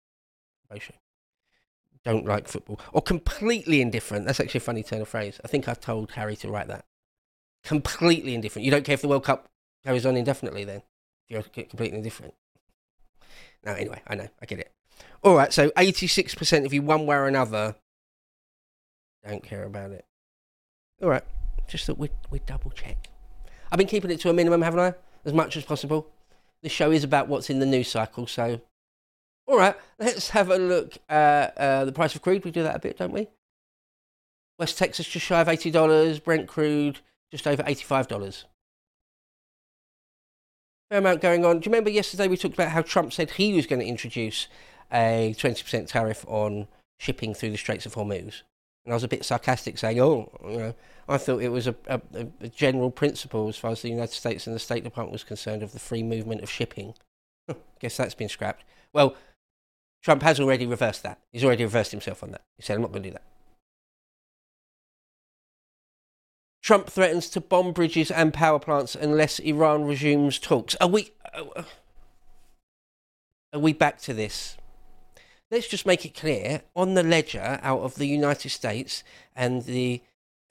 Don't like football. Or completely indifferent. That's actually a funny turn of phrase. I think I've told Harry to write that. Completely indifferent. You don't care if the World Cup carries on indefinitely then? You're completely indifferent. No, anyway, I know. I get it. All right, so 86% of you, one way or another, don't care about it. All right, just thought we'd double check. I've been keeping it to a minimum, haven't I? As much as possible. This show is about what's in the news cycle, so... All right, let's have a look at the price of crude. We do that a bit, don't we? West Texas just shy of $80. Brent crude just over $85. Fair amount going on. Do you remember yesterday we talked about how Trump said he was going to introduce a 20% tariff on shipping through the Straits of Hormuz? And I was a bit sarcastic saying, I thought it was a general principle as far as the United States and the State Department was concerned of the free movement of shipping. Guess that's been scrapped. Well, Trump has already reversed that. He's already reversed himself on that. He said, I'm not going to do that. Trump threatens to bomb bridges and power plants unless Iran resumes talks. Are we back to this? Let's just make it clear, on the ledger out of the United States and the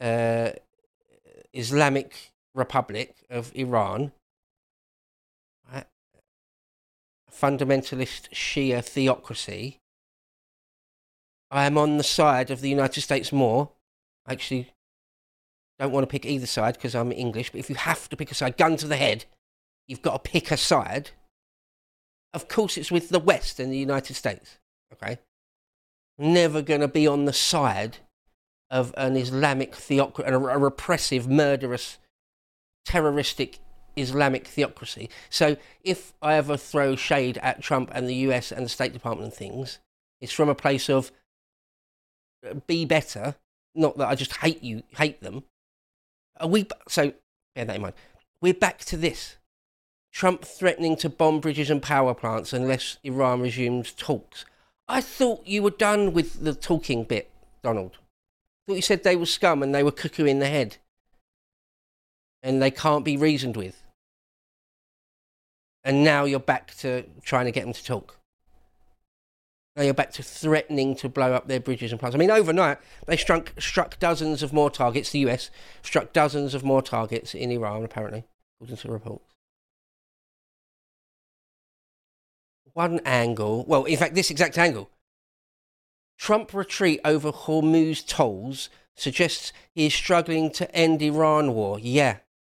Islamic Republic of Iran, right, fundamentalist Shia theocracy, I am on the side of the United States more. I actually don't want to pick either side because I'm English, but if you have to pick a side, gun to the head, you've got to pick a side. Of course it's with the West and the United States. Okay, never going to be on the side of an Islamic theocracy, a repressive, murderous, terroristic Islamic theocracy. So if I ever throw shade at Trump and the US and the State Department and things, it's from a place of be better, not that I just hate them. So bear that in mind. We're back to this. Trump threatening to bomb bridges and power plants unless Iran resumes talks. I thought you were done with the talking bit, Donald. I thought you said they were scum and they were cuckoo in the head. And they can't be reasoned with. And now you're back to trying to get them to talk. Now you're back to threatening to blow up their bridges and plants. I mean, overnight, they struck dozens of more targets. The US struck dozens of more targets in Iran, apparently, according to reports. One angle, well, in fact, this exact angle. Trump retreat over Hormuz tolls suggests he is struggling to end Iran war. Yeah.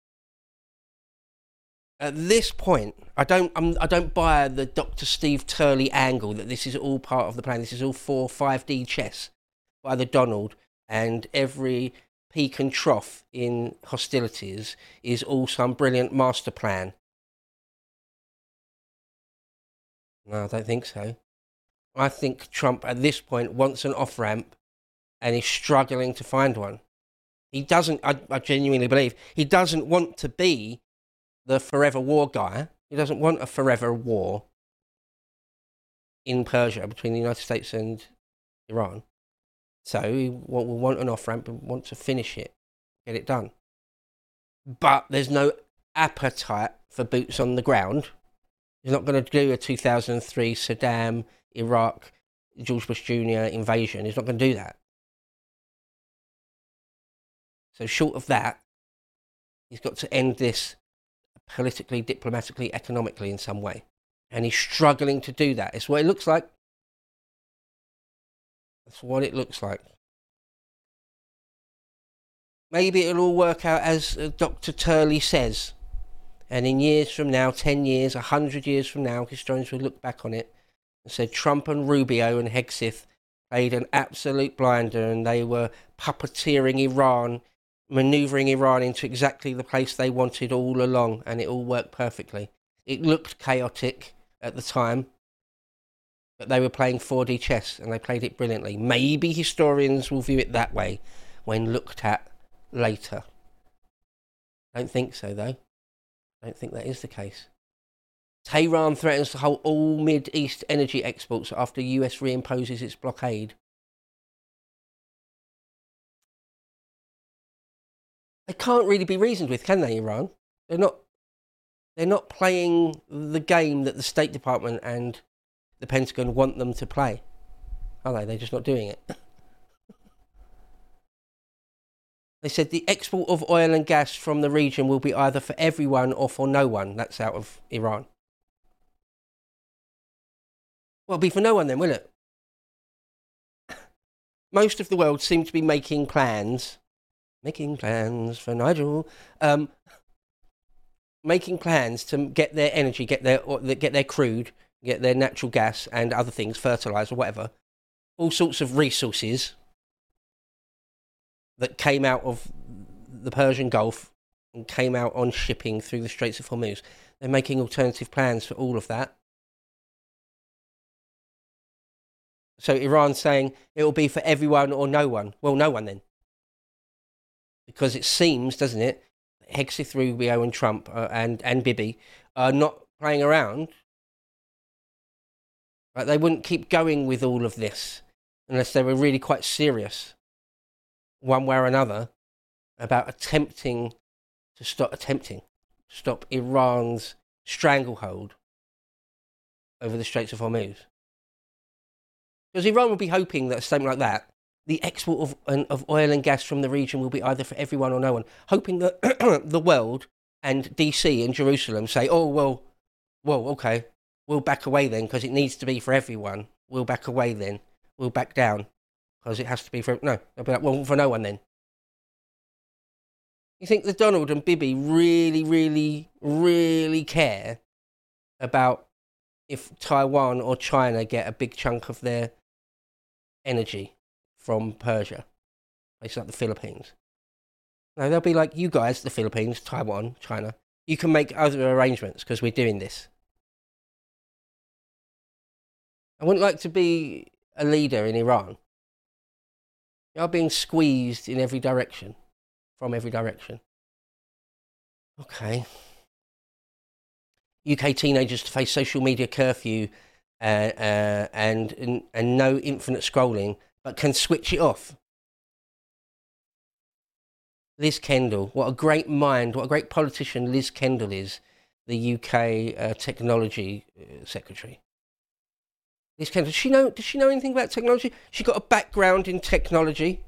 At this point, I don't buy the Dr. Steve Turley angle that this is all part of the plan. This is all 5D chess by the Donald, and every peak and trough in hostilities is all some brilliant master plan. No, I don't think so. I think Trump at this point wants an off-ramp and is struggling to find one. He doesn't, I genuinely believe, he doesn't want to be the forever war guy. He doesn't want a forever war in Persia between the United States and Iran. So he will want an off-ramp and want to finish it, get it done. But there's no appetite for boots on the ground. He's not going to do a 2003 Saddam, Iraq, George Bush Jr. invasion. He's not going to do that. So short of that, he's got to end this politically, diplomatically, economically in some way. And he's struggling to do that. It's what it looks like. That's what it looks like. Maybe it'll all work out as Dr. Turley says. And in years from now, 10 years, 100 years from now, historians will look back on it and say Trump and Rubio and Hegseth played an absolute blinder, and they were puppeteering Iran, manoeuvring Iran into exactly the place they wanted all along, and it all worked perfectly. It looked chaotic at the time, but they were playing 4D chess, and they played it brilliantly. Maybe historians will view it that way when looked at later. I don't think so, though. I don't think that is the case. Tehran threatens to halt all Mid-East energy exports after US reimposes its blockade. They can't really be reasoned with, can they, Iran? They're not playing the game that the State Department and the Pentagon want them to play, are they? They're just not doing it. They said the export of oil and gas from the region will be either for everyone or for no one. That's out of Iran. Well, it'll be for no one then, will it? Most of the world seem to be making plans for Nigel, making plans to get their energy, get their crude, get their natural gas and other things, fertilizer, whatever, all sorts of resources that came out of the Persian Gulf and came out on shipping through the Straits of Hormuz. They're making alternative plans for all of that. So Iran's saying it will be for everyone or no one. Well, no one then. Because it seems, doesn't it, Hegseth, Rubio and Trump and Bibi are not playing around. Right? They wouldn't keep going with all of this unless they were really quite serious, one way or another, about attempting to stop Iran's stranglehold over the Straits of Hormuz. Because Iran would be hoping that a statement like that, the export of oil and gas from the region will be either for everyone or no one, hoping that the world and DC and Jerusalem say, oh, well, okay, we'll back away then because it needs to be for everyone. We'll back away then. We'll back down because it has to be for... No, they'll be like, well, for no one then. You think that Donald and Bibi really, really, really care about if Taiwan or China get a big chunk of their energy from Persia, places like the Philippines? No, they'll be like, you guys, the Philippines, Taiwan, China, you can make other arrangements because we're doing this. I wouldn't like to be a leader in Iran. You are being squeezed in every direction, from every direction. Okay. UK teenagers to face social media curfew and no infinite scrolling, but can switch it off. Liz Kendall, what a great mind, what a great politician Liz Kendall is, the UK technology secretary. Liz Kendall, does she know anything about technology? She got a background in technology.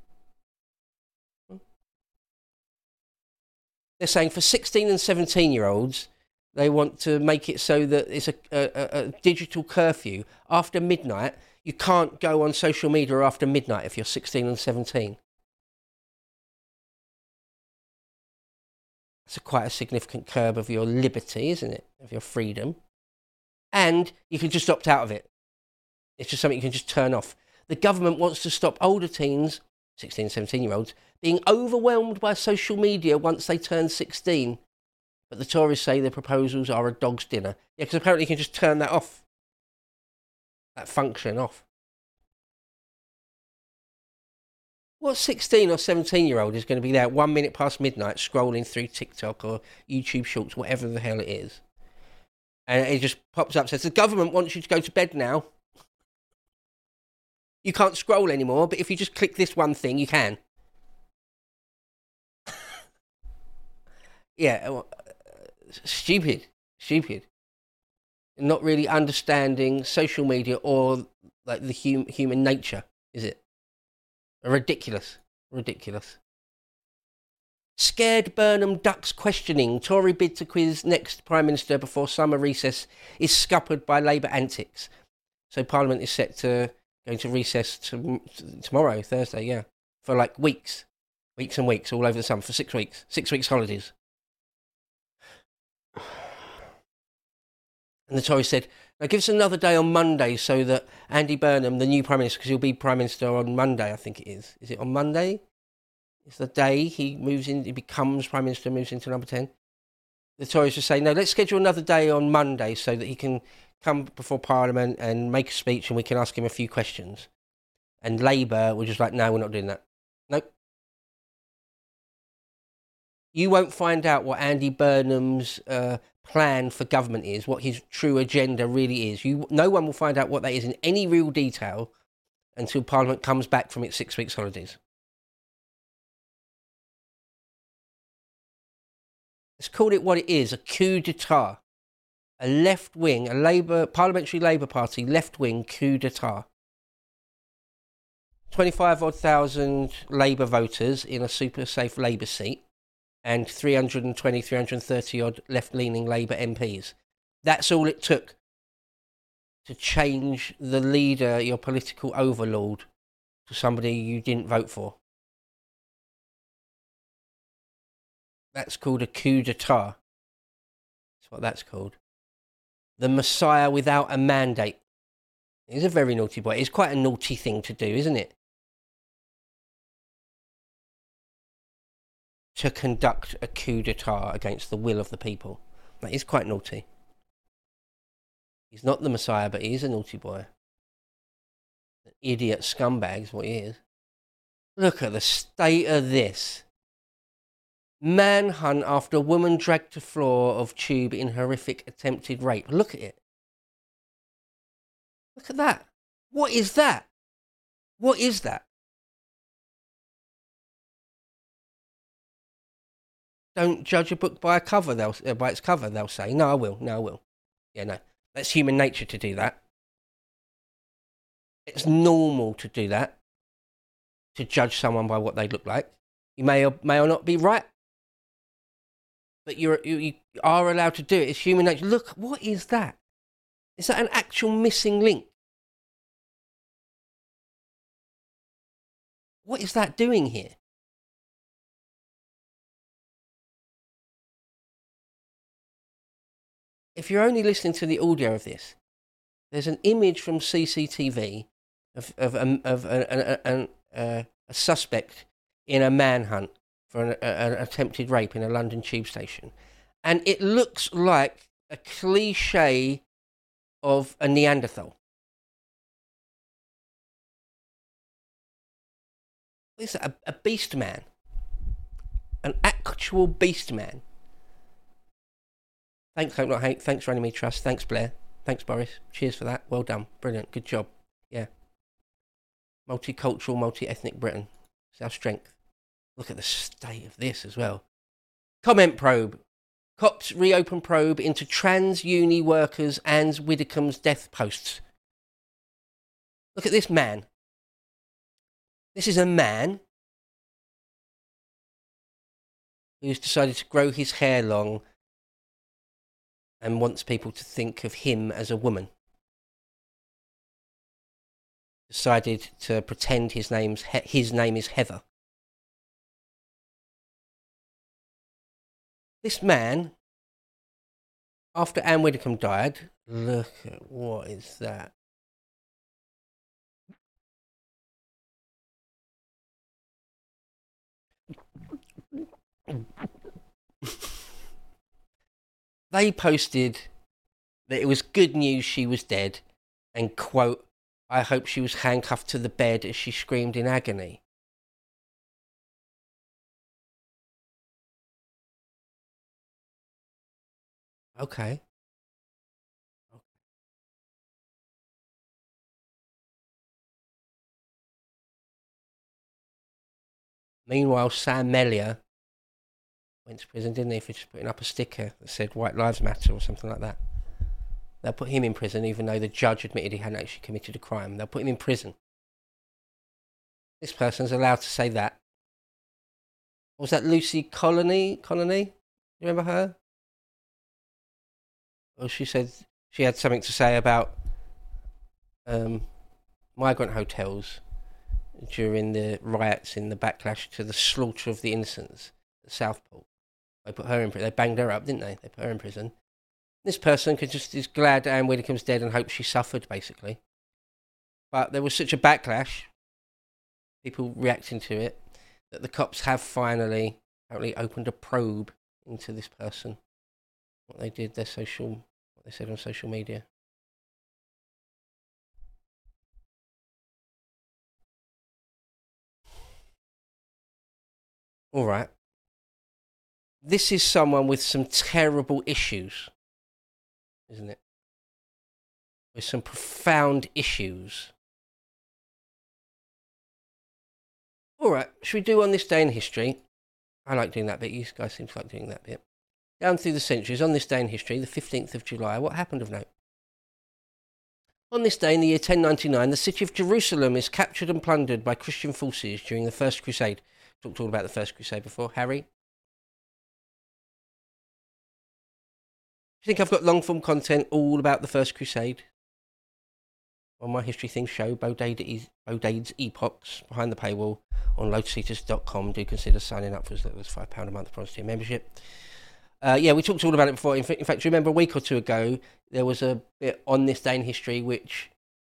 They're saying for 16 and 17-year-olds, they want to make it so that it's a digital curfew. After midnight, you can't go on social media after midnight if you're 16 and 17. That's quite a significant curb of your liberty, isn't it? Of your freedom. And you can just opt out of it. It's just something you can just turn off. The government wants to stop older teens, 16 and 17-year-olds, being overwhelmed by social media once they turn 16. But the Tories say the proposals are a dog's dinner. Yeah, because apparently you can just turn that off. That function off. What 16 or 17-year-old is going to be there 1 minute past midnight scrolling through TikTok or YouTube Shorts, whatever the hell it is? And it just pops up, says, the government wants you to go to bed now. You can't scroll anymore, but if you just click this one thing, you can. Yeah, Stupid. Not really understanding social media or like the human nature, is it? Ridiculous. Scared Burnham ducks questioning. Tory bid to quiz next Prime Minister before summer recess is scuppered by Labour antics. So Parliament is set to going to recess tomorrow, Thursday, yeah, for like weeks and weeks all over the summer, for 6 weeks. 6 weeks holidays. And the Tories said, now give us another day on Monday so that Andy Burnham, the new Prime Minister, because he'll be Prime Minister on Monday, I think it is. Is it on Monday? It's the day he moves in, he becomes Prime Minister, moves into number 10. The Tories were saying, no, let's schedule another day on Monday so that he can come before Parliament and make a speech and we can ask him a few questions. And Labour were just like, no, we're not doing that. Nope. You won't find out what Andy Burnham's plan for government is, what his true agenda really is. No one will find out what that is in any real detail until Parliament comes back from its 6 weeks holidays. Let's call it what it is, a coup d'etat. A left-wing, parliamentary Labour Party left-wing coup d'etat. 25,000 Labour voters in a super safe Labour seat and 330 odd left-leaning Labour MPs. That's all it took to change the leader, your political overlord, to somebody you didn't vote for. That's called a coup d'etat. That's what that's called. The Messiah without a mandate. He's a very naughty boy. It's quite a naughty thing to do, isn't it? To conduct a coup d'etat against the will of the people. That is quite naughty. He's not the Messiah, but he is a naughty boy. An idiot scumbag is what he is. Look at the state of this. Manhunt after a woman dragged to floor of tube in horrific attempted rape. Look at it. Look at that. What is that? What is that? Don't judge a book by a cover. By its cover, they'll say. No, I will. Yeah, no. That's human nature to do that. It's normal to do that. To judge someone by what they look like. You may or not be right. But you are allowed to do it. It's human nature. Look, what is that? Is that an actual missing link? What is that doing here? If you're only listening to the audio of this, there's an image from CCTV of a suspect in a manhunt for an attempted rape in a London tube station. And it looks like a cliche of a Neanderthal. It's a beast man. An actual beast man. Thanks, Hope Not Hate. Thanks, Runnymede Trust. Thanks, Blair. Thanks, Boris. Cheers for that. Well done. Brilliant. Good job. Yeah. Multicultural, multi-ethnic Britain. It's our strength. Look at the state of this as well. Comment probe. Cops reopen probe into trans uni workers Anne Widdecombe's death posts. Look at this man. This is a man who's decided to grow his hair long and wants people to think of him as a woman. Decided to pretend his name is Heather. This man, after Anne Widdecombe died, look at what is that? They posted that it was good news she was dead and, quote, I hope she was handcuffed to the bed as she screamed in agony. Okay. Meanwhile, Sam Mellier went to prison, didn't he, for just putting up a sticker that said White Lives Matter or something like that. They'll put him in prison even though the judge admitted he hadn't actually committed a crime. They'll put him in prison. This person's allowed to say that. Was that Lucy Colony? You remember her? Well, she said she had something to say about migrant hotels during the riots in the backlash to the slaughter of the innocents at Southport. They put her in prison. They banged her up, didn't they? They put her in prison. This person is glad Anne Widdecombe's dead and hopes she suffered, basically. But there was such a backlash, people reacting to it, that the cops have finally apparently opened a probe into this person. What they did, what they said on social media. All right. This is someone with some terrible issues, isn't it? With some profound issues. All right, should we do On This Day in History? I like doing that bit. You guys seem to like doing that bit. Down through the centuries, on this day in history, the 15th of July, what happened of note? On this day in the year 1099, the city of Jerusalem is captured and plundered by Christian forces during the First Crusade. Talked all about the First Crusade before. Harry? Do you think I've got long-form content all about the First Crusade? On my History Things show, Bodaide's Epochs, behind the paywall, on lotuseaters.com. Do consider signing up for as little as £5 a month Protestant membership. Yeah, we talked all about it before. In fact, remember a week or two ago, there was a bit on this day in history which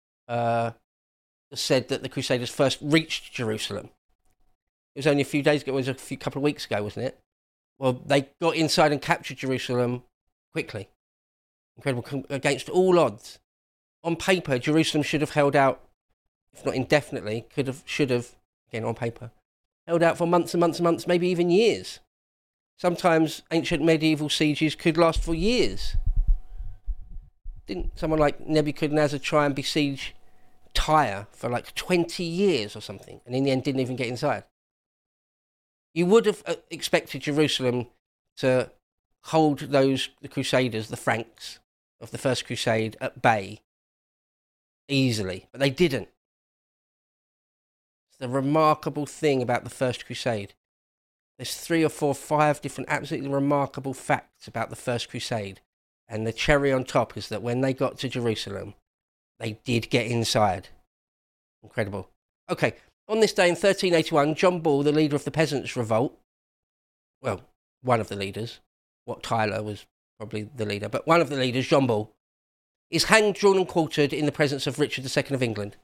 said that the Crusaders first reached Jerusalem. It was only a few days ago, it was a couple of weeks ago, wasn't it? Well, they got inside and captured Jerusalem quickly. Incredible, against all odds. On paper, Jerusalem should have held out, if not indefinitely, should have, again on paper, held out for months and months and months, maybe even years. Sometimes ancient medieval sieges could last for years. Didn't someone like Nebuchadnezzar try and besiege Tyre for like 20 years or something, and in the end didn't even get inside? You would have expected Jerusalem to hold the Crusaders, the Franks of the First Crusade, at bay easily, but they didn't. It's the remarkable thing about the First Crusade. There's 3 or 4, 5 different absolutely remarkable facts about the First Crusade, and the cherry on top is that when they got to Jerusalem, they did get inside. Incredible. Okay, on this day in 1381, John Ball, the leader of the Peasants' Revolt, well, one of the leaders, Wat Tyler was probably the leader, but one of the leaders, John Ball, is hanged, drawn and quartered in the presence of Richard II of England.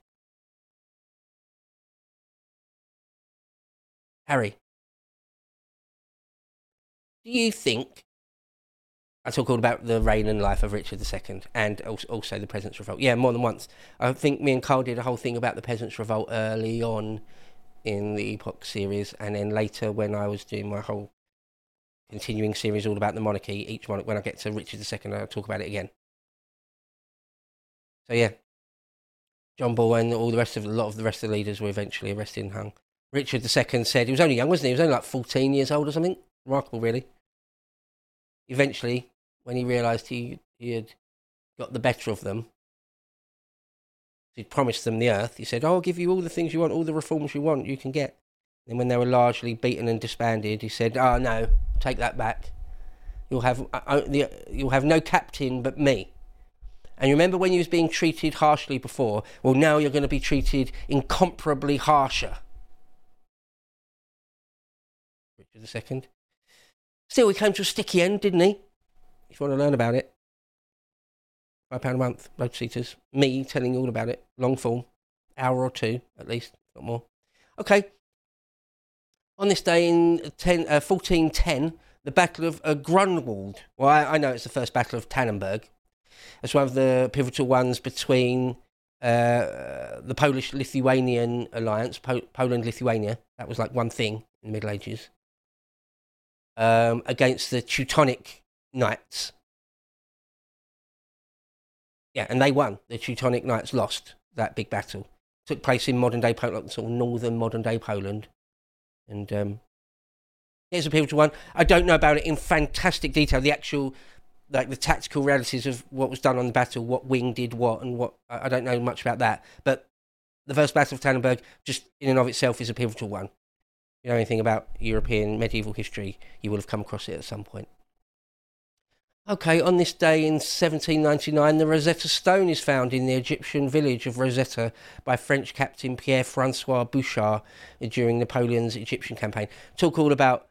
Harry, do you think... I talk all about the reign and life of Richard II and also the Peasants' Revolt. Yeah, more than once. I think me and Carl did a whole thing about the Peasants' Revolt early on in the Epoch series, and then later when I was doing my whole continuing series all about the monarchy, each one, when I get to Richard II, I'll talk about it again. So yeah, John Ball and a lot of the rest of the leaders were eventually arrested and hung. Richard II said, he was only young, wasn't he? He was only like 14 years old or something. Remarkable, really. Eventually, when he realised he had got the better of them, he'd promised them the earth, he said, I'll give you all the things you want, all the reforms you want, you can get. And when they were largely beaten and disbanded, he said, oh no, take that back. You'll have no captain but me. And you remember when you was being treated harshly before? Well, now you're going to be treated incomparably harsher. Richard II. Still, he came to a sticky end, didn't he? If you want to learn about it. £5 a month, Lotus Eaters. Me telling you all about it. Long form. Hour or 2, at least. Not more. Okay. On this day in 1410, the Battle of Grunwald. Well, I know it's the first Battle of Tannenberg. It's one of the pivotal ones between the Polish-Lithuanian alliance, Poland-Lithuania. That was like one thing in the Middle Ages. Against the Teutonic Knights. Yeah, and they won. The Teutonic Knights lost that big battle. Took place in modern-day Poland, sort of northern modern-day Poland. And It's a pivotal one. I don't know about it in fantastic detail, the actual, like the tactical realities of what was done on the battle, what wing did what, and what, I don't know much about that. But the first Battle of Tannenberg, just in and of itself, is a pivotal one. You know anything about European medieval history, you will have come across it at some point. Okay, on this day in 1799, the Rosetta Stone is found in the Egyptian village of Rosetta by French captain Pierre-Francois Bouchard during Napoleon's Egyptian campaign. Talk all about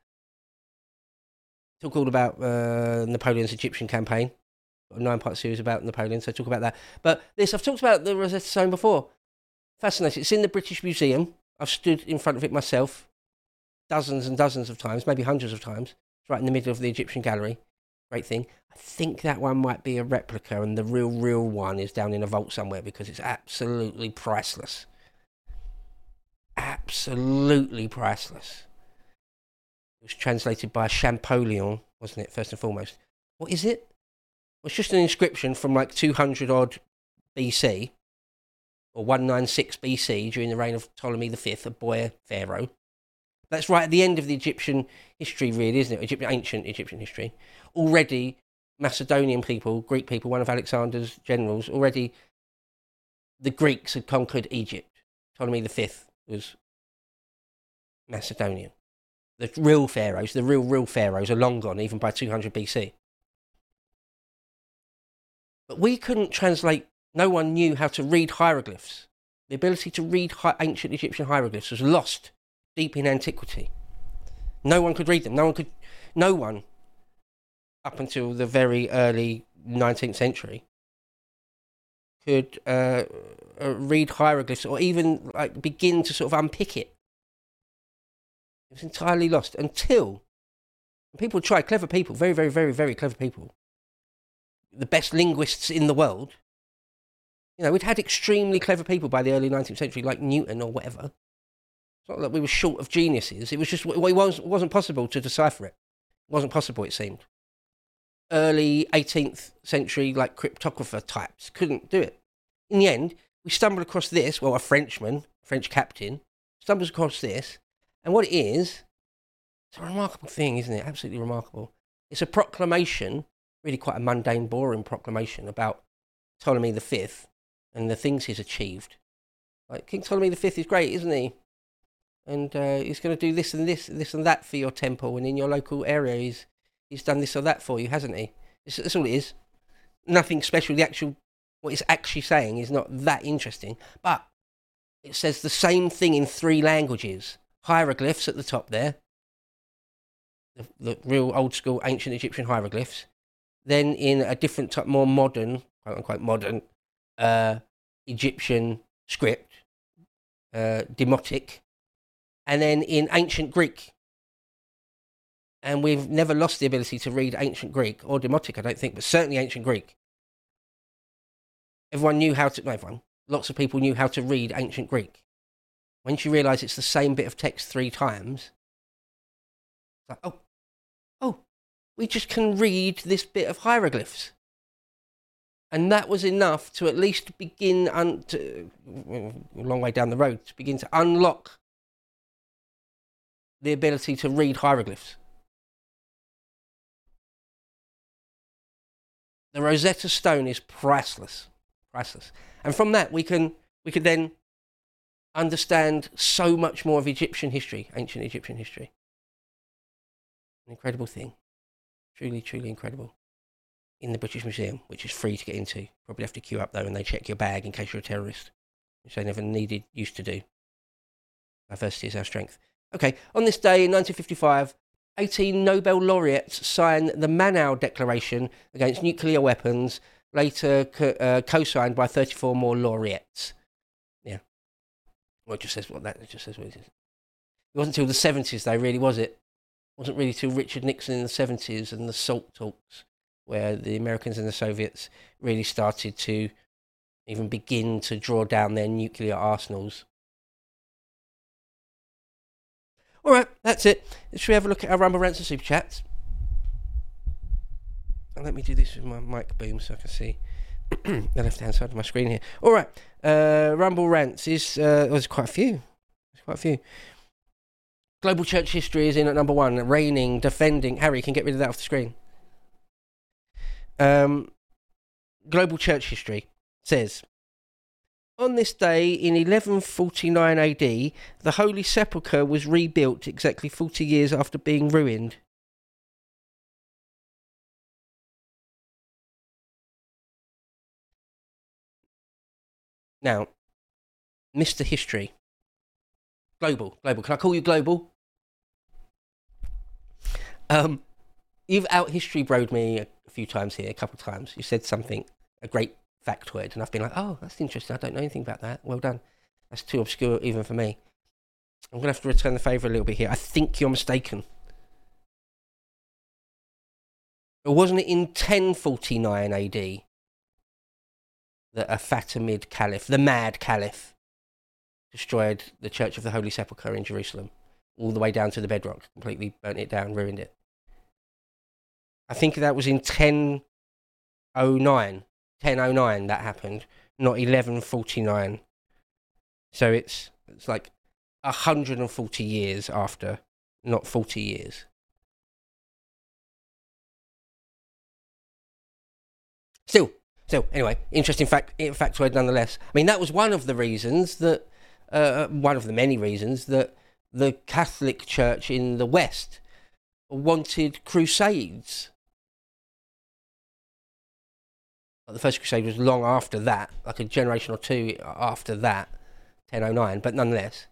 Napoleon's Egyptian campaign. A 9-part series about Napoleon, so talk about that. But I've talked about the Rosetta Stone before. Fascinating. It's in the British Museum. I've stood in front of it myself dozens and dozens of times, maybe hundreds of times. It's right in the middle of the Egyptian gallery. Great thing. I think that one might be a replica, and the real one is down in a vault somewhere because it's absolutely priceless. Absolutely priceless. It was translated by Champollion, wasn't it, first and foremost? What is it? Well, it's just an inscription from like 200 odd BC, or 196 BC, during the reign of Ptolemy V, a boy pharaoh. That's right at the end of the Egyptian history, really, isn't it? Ancient Egyptian history. Already, Macedonian people, Greek people, one of Alexander's generals, already the Greeks had conquered Egypt. Ptolemy V was Macedonian. The real pharaohs are long gone, even by 200 BC. But we couldn't translate, no one knew how to read hieroglyphs. The ability to read ancient Egyptian hieroglyphs was lost deep in antiquity. No one could read them. No one, up until the very early 19th century, could read hieroglyphs or even like begin to sort of unpick it. It was entirely lost until people tried, clever people, very, very, very, very clever people, the best linguists in the world. You know, we'd had extremely clever people by the early 19th century, like Newton or whatever. It's not that we were short of geniuses. It was just, it wasn't possible to decipher it. It wasn't possible, it seemed. Early 18th century, like cryptographer types, couldn't do it. In the end, we stumbled across this. Well, a French captain, stumbles across this. And what it is, it's a remarkable thing, isn't it? Absolutely remarkable. It's a proclamation, really quite a mundane, boring proclamation about Ptolemy V and the things he's achieved. Like, King Ptolemy V is great, isn't he? And he's going to do this and this and that for your temple, and in your local area he's done this or that for you, hasn't he? That's all it is. Nothing special. What it's actually saying is not that interesting, but it says the same thing in 3 languages. Hieroglyphs at the top there, the real old school ancient Egyptian hieroglyphs. Then in a different type, more modern, quote unquote modern, Egyptian script, Demotic, and then in ancient Greek. And we've never lost the ability to read ancient Greek, or Demotic, I don't think, but certainly ancient Greek. Lots of people knew how to read ancient Greek. Once you realise it's the same bit of text 3 times, it's like, oh, we just can read this bit of hieroglyphs. And that was enough to at least begin, a long way down the road, to begin to unlock the ability to read hieroglyphs. The Rosetta Stone is priceless. And from that, we could then understand so much more of Egyptian history, ancient Egyptian history. An incredible thing. Truly, truly incredible. In the British Museum, which is free to get into. Probably have to queue up though, and they check your bag in case you're a terrorist, which they never used to do. Diversity is our strength. Okay, on this day in 1955, 18 Nobel laureates sign the Manaus Declaration against nuclear weapons, later co-signed by 34 more laureates. Yeah. Well, it just says what it is. It wasn't until the 70s, though, really, was it? It wasn't really till Richard Nixon in the 70s and the SALT talks where the Americans and the Soviets really started to even begin to draw down their nuclear arsenals. All right, that's it. Should we have a look at our Rumble Rants and Super Chats? And let me do this with my mic boom so I can see the left-hand side of my screen here. All right, Rumble Rants is... there's quite a few. Global church history is in at number 1. Reigning, defending. Harry, you can get rid of that off the screen. Global church history says, on this day in 1149 AD, the Holy Sepulchre was rebuilt exactly 40 years after being ruined. Now, Mr. History. Global. Can I call you Global? You've out-history broed me a few times here, a couple of times. You said something, a great factoid, and I've been like, oh, that's interesting. I don't know anything about that. Well done. That's too obscure even for me. I'm going to have to return the favour a little bit here. I think you're mistaken. Or wasn't it in 1049 AD that a Fatimid Caliph, the Mad Caliph, destroyed the Church of the Holy Sepulchre in Jerusalem, all the way down to the bedrock, completely burnt it down, ruined it? I think that was in 1009 that happened, not 1149. So it's like 140 years after, not 40 years. Still, anyway, interesting factoid nonetheless. I mean, that was one of the reasons that, one of the many reasons that the Catholic Church in the West wanted crusades. The first crusade was long after that, like a generation or two after that, 1009, but nonetheless.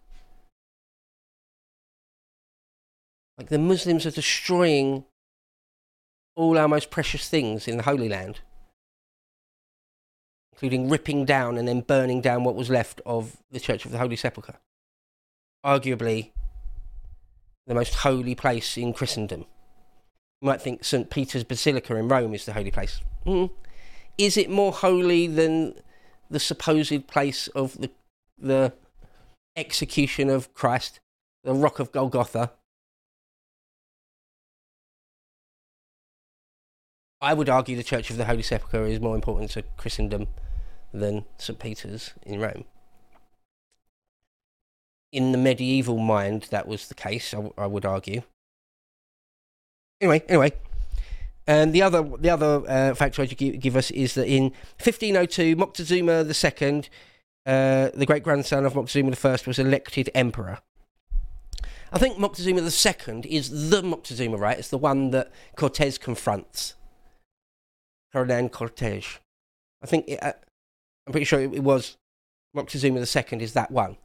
Like, the Muslims are destroying all our most precious things in the Holy Land, including ripping down and then burning down what was left of the Church of the Holy Sepulchre. Arguably the most holy place in Christendom. You might think St. Peter's Basilica in Rome is the holy place. Is it more holy than the supposed place of the execution of Christ, the Rock of Golgotha? I would argue the Church of the Holy Sepulchre is more important to Christendom than St. Peter's in Rome. In the medieval mind, that was the case, I would argue. Anyway. And the other factoid you give us is that in 1502, Moctezuma II, the great-grandson of Moctezuma I, was elected emperor. I think Moctezuma II is the Moctezuma, right? It's the one that Cortez confronts. Hernan Cortez. I'm pretty sure it was Moctezuma II is that one.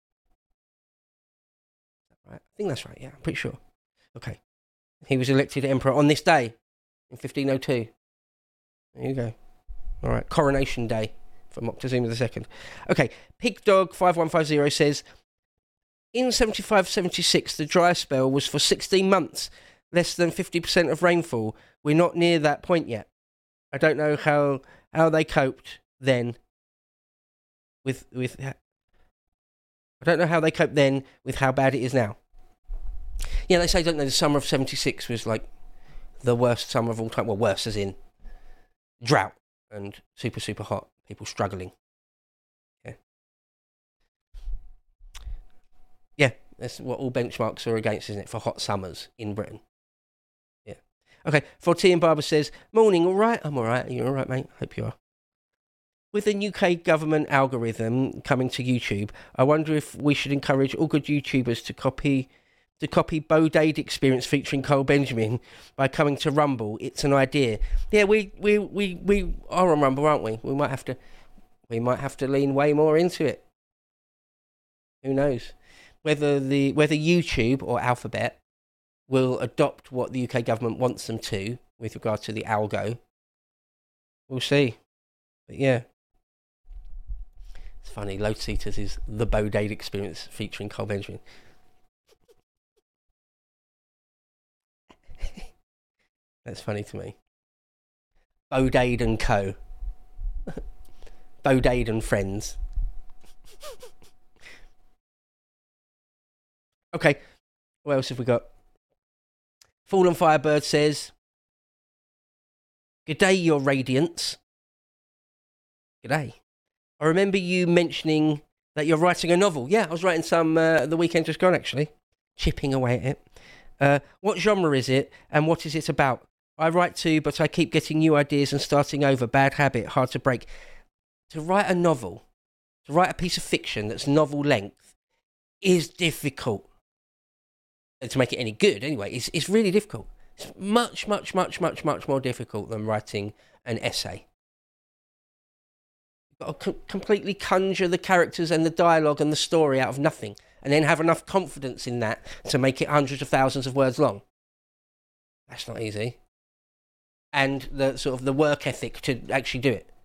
Right? I think that's right, yeah, I'm pretty sure. Okay. He was elected emperor on this day. In 1502. There you go. All right, coronation day for Moctezuma II. Okay, Pigdog5150 says, in 75-76, the dry spell was for 16 months, less than 50% of rainfall. We're not near that point yet. I don't know how they coped then with I don't know how they coped then with how bad it is now. Yeah, they say, don't they, the summer of 76 was like the worst summer of all time. Well, worse as in drought and super, super hot. People struggling. Yeah, that's what all benchmarks are against, isn't it, for hot summers in Britain? Yeah. Okay, Fortean Barber says, morning, all right? I'm all right. You're all right, mate? Hope you are. With the UK government algorithm coming to YouTube, I wonder if we should encourage all good YouTubers to copy Bo Dade Experience featuring Cole Benjamin by coming to Rumble. It's an idea. Yeah, we are on Rumble, aren't we? We might have to lean way more into it. Who knows? Whether YouTube or Alphabet will adopt what the UK government wants them to with regard to the algo, we'll see. But yeah. It's funny, Lotus Eaters is the Bo Dade Experience featuring Cole Benjamin. That's funny to me. Bo Dade and Co. Bo Dade and Friends. Okay, what else have we got? Fallen Firebird says, good day, your radiance. Good day. I remember you mentioning that you're writing a novel. Yeah, I was writing some the weekend just gone, actually. chipping away at it. What genre is it, and what is it about? I write too, but I keep getting new ideas and starting over. Bad habit, hard to break. To write a novel, to write a piece of fiction that's novel length, is difficult. And to make it any good, anyway, it's really difficult. It's much, much, much, much, much more difficult than writing an essay. You've got to completely conjure the characters and the dialogue and the story out of nothing, and then have enough confidence in that to make it hundreds of thousands of words long. That's not easy. And the sort of the work ethic to actually do it.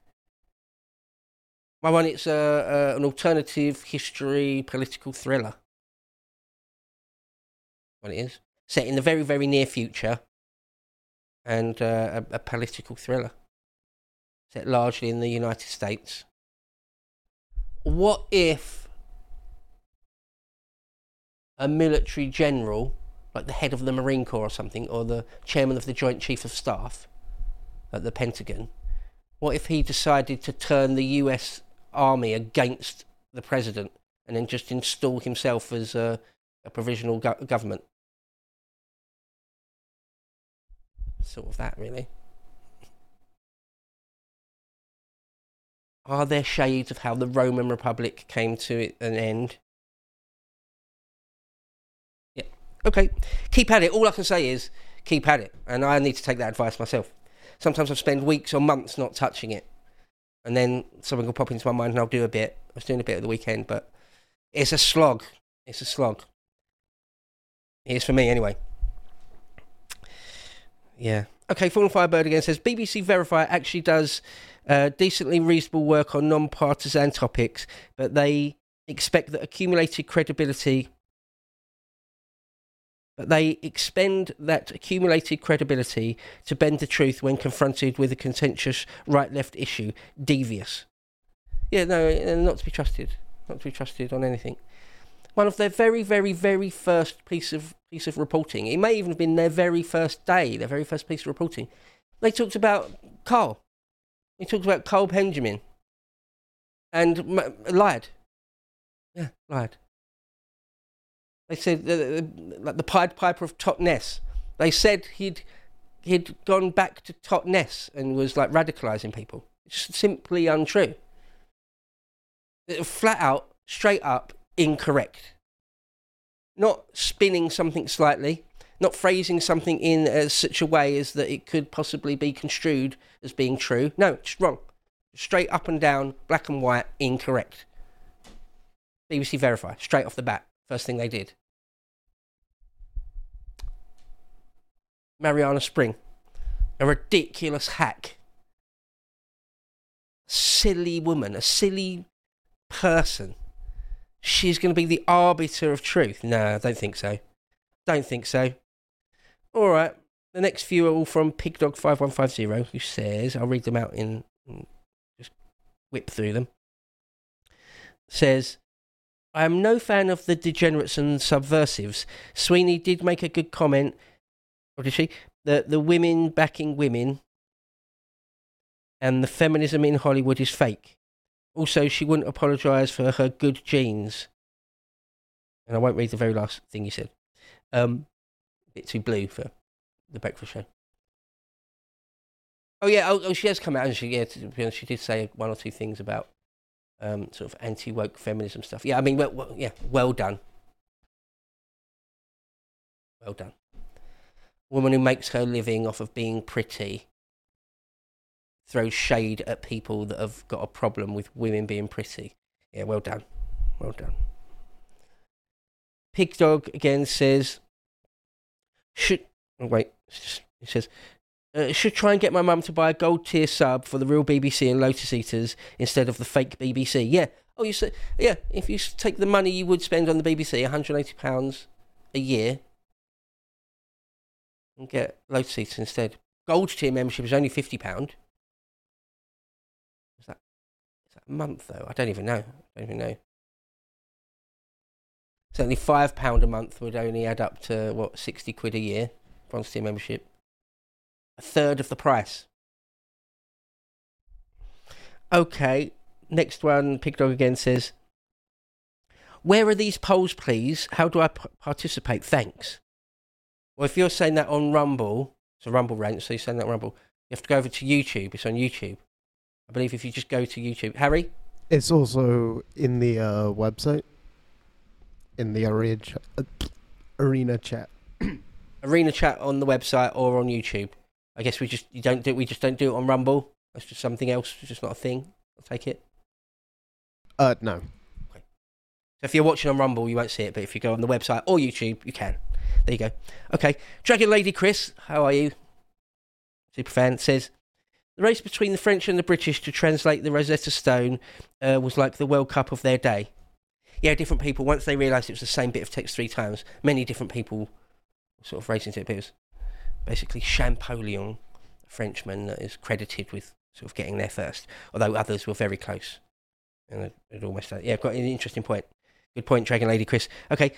My one, it's an alternative history political thriller. What it is. Set in the very, very near future. And a political thriller. Set largely in the United States. What if a military general, like the head of the Marine Corps or something, or the chairman of the Joint Chief of Staff at the Pentagon, what if he decided to turn the US Army against the president and then just install himself as a provisional government? Sort of that, really. Are there shades of how the Roman Republic came to an end? Yeah. Okay. Keep at it. All I can say is keep at it. And I need to take that advice myself. Sometimes I spend weeks or months not touching it. And then something will pop into my mind and I'll do a bit. I was doing a bit at the weekend, but it's a slog. It's a slog. It is for me, anyway. Yeah. Okay, Fallen Firebird again says, BBC Verify actually does decently reasonable work on non-partisan topics, but they expect that accumulated credibility... But they expend that accumulated credibility to bend the truth when confronted with a contentious right-left issue. Devious. Yeah, no, not to be trusted. Not to be trusted on anything. One of their very, very, very first piece of reporting. It may even have been their very first day, their very first piece of reporting. They talked about Carl. They talked about Carl Benjamin. And lied. Yeah, lied. They said like the Pied Piper of Totnes. They said he'd gone back to Totnes and was like radicalising people. It's simply untrue. Flat out, straight up, incorrect. Not spinning something slightly, not phrasing something in such a way as that it could possibly be construed as being true. No, just wrong. Straight up and down, black and white, incorrect. BBC Verify, straight off the bat. First thing they did. Mariana Spring. A ridiculous hack. Silly woman. A silly person. She's going to be the arbiter of truth. No, I don't think so. Don't think so. Alright. The next few are all from Pigdog5150, who says, I'll read them out in just whip through them. Says, I am no fan of the degenerates and subversives. Sweeney did make a good comment, or did she? The women backing women and the feminism in Hollywood is fake. Also, she wouldn't apologise for her good genes. And I won't read the very last thing you said. A bit too blue for the breakfast show. Oh yeah, oh she has come out, and she did say one or two things about sort of anti-woke feminism stuff. Yeah, I mean, well done. Well done. Woman who makes her living off of being pretty throws shade at people that have got a problem with women being pretty. Yeah, well done. Well done. Pig Dog again says, should try and get my mum to buy a gold tier sub for the real BBC and Lotus Eaters instead of the fake BBC. Yeah. Oh, you said, yeah, if you take the money you would spend on the BBC, £180 a year, and get Lotus Eaters instead. Gold tier membership is only £50. Is that a month, though? I don't even know. Certainly £5 a month would only add up to, what, 60 quid a year, bronze tier membership. A third of the price. Okay, next one, Pig Dog again says, Where are these polls, please? How do I participate? Thanks. Well, if you're saying that on Rumble, it's a Rumble rant, so you're saying that on Rumble, you have to go over to YouTube. It's on YouTube. I believe if you just go to YouTube. Harry? It's also in the website, in the arena chat. Arena chat on the website or on YouTube. I guess we just don't do it on Rumble. That's just something else. It's just not a thing. I'll take it. No. Okay. So if you're watching on Rumble, you won't see it, but if you go on the website or YouTube, you can. There you go. Okay. Dragon Lady Chris, how are you? Superfan says, the race between the French and the British to translate the Rosetta Stone was like the World Cup of their day. Yeah, different people, once they realised it was the same bit of text 3 times, many different people sort of racing to it. But it was basically Champollion, a Frenchman that is credited with sort of getting there first, although others were very close. And it almost... Yeah, got an interesting point. Good point, Dragon Lady Chris. Okay.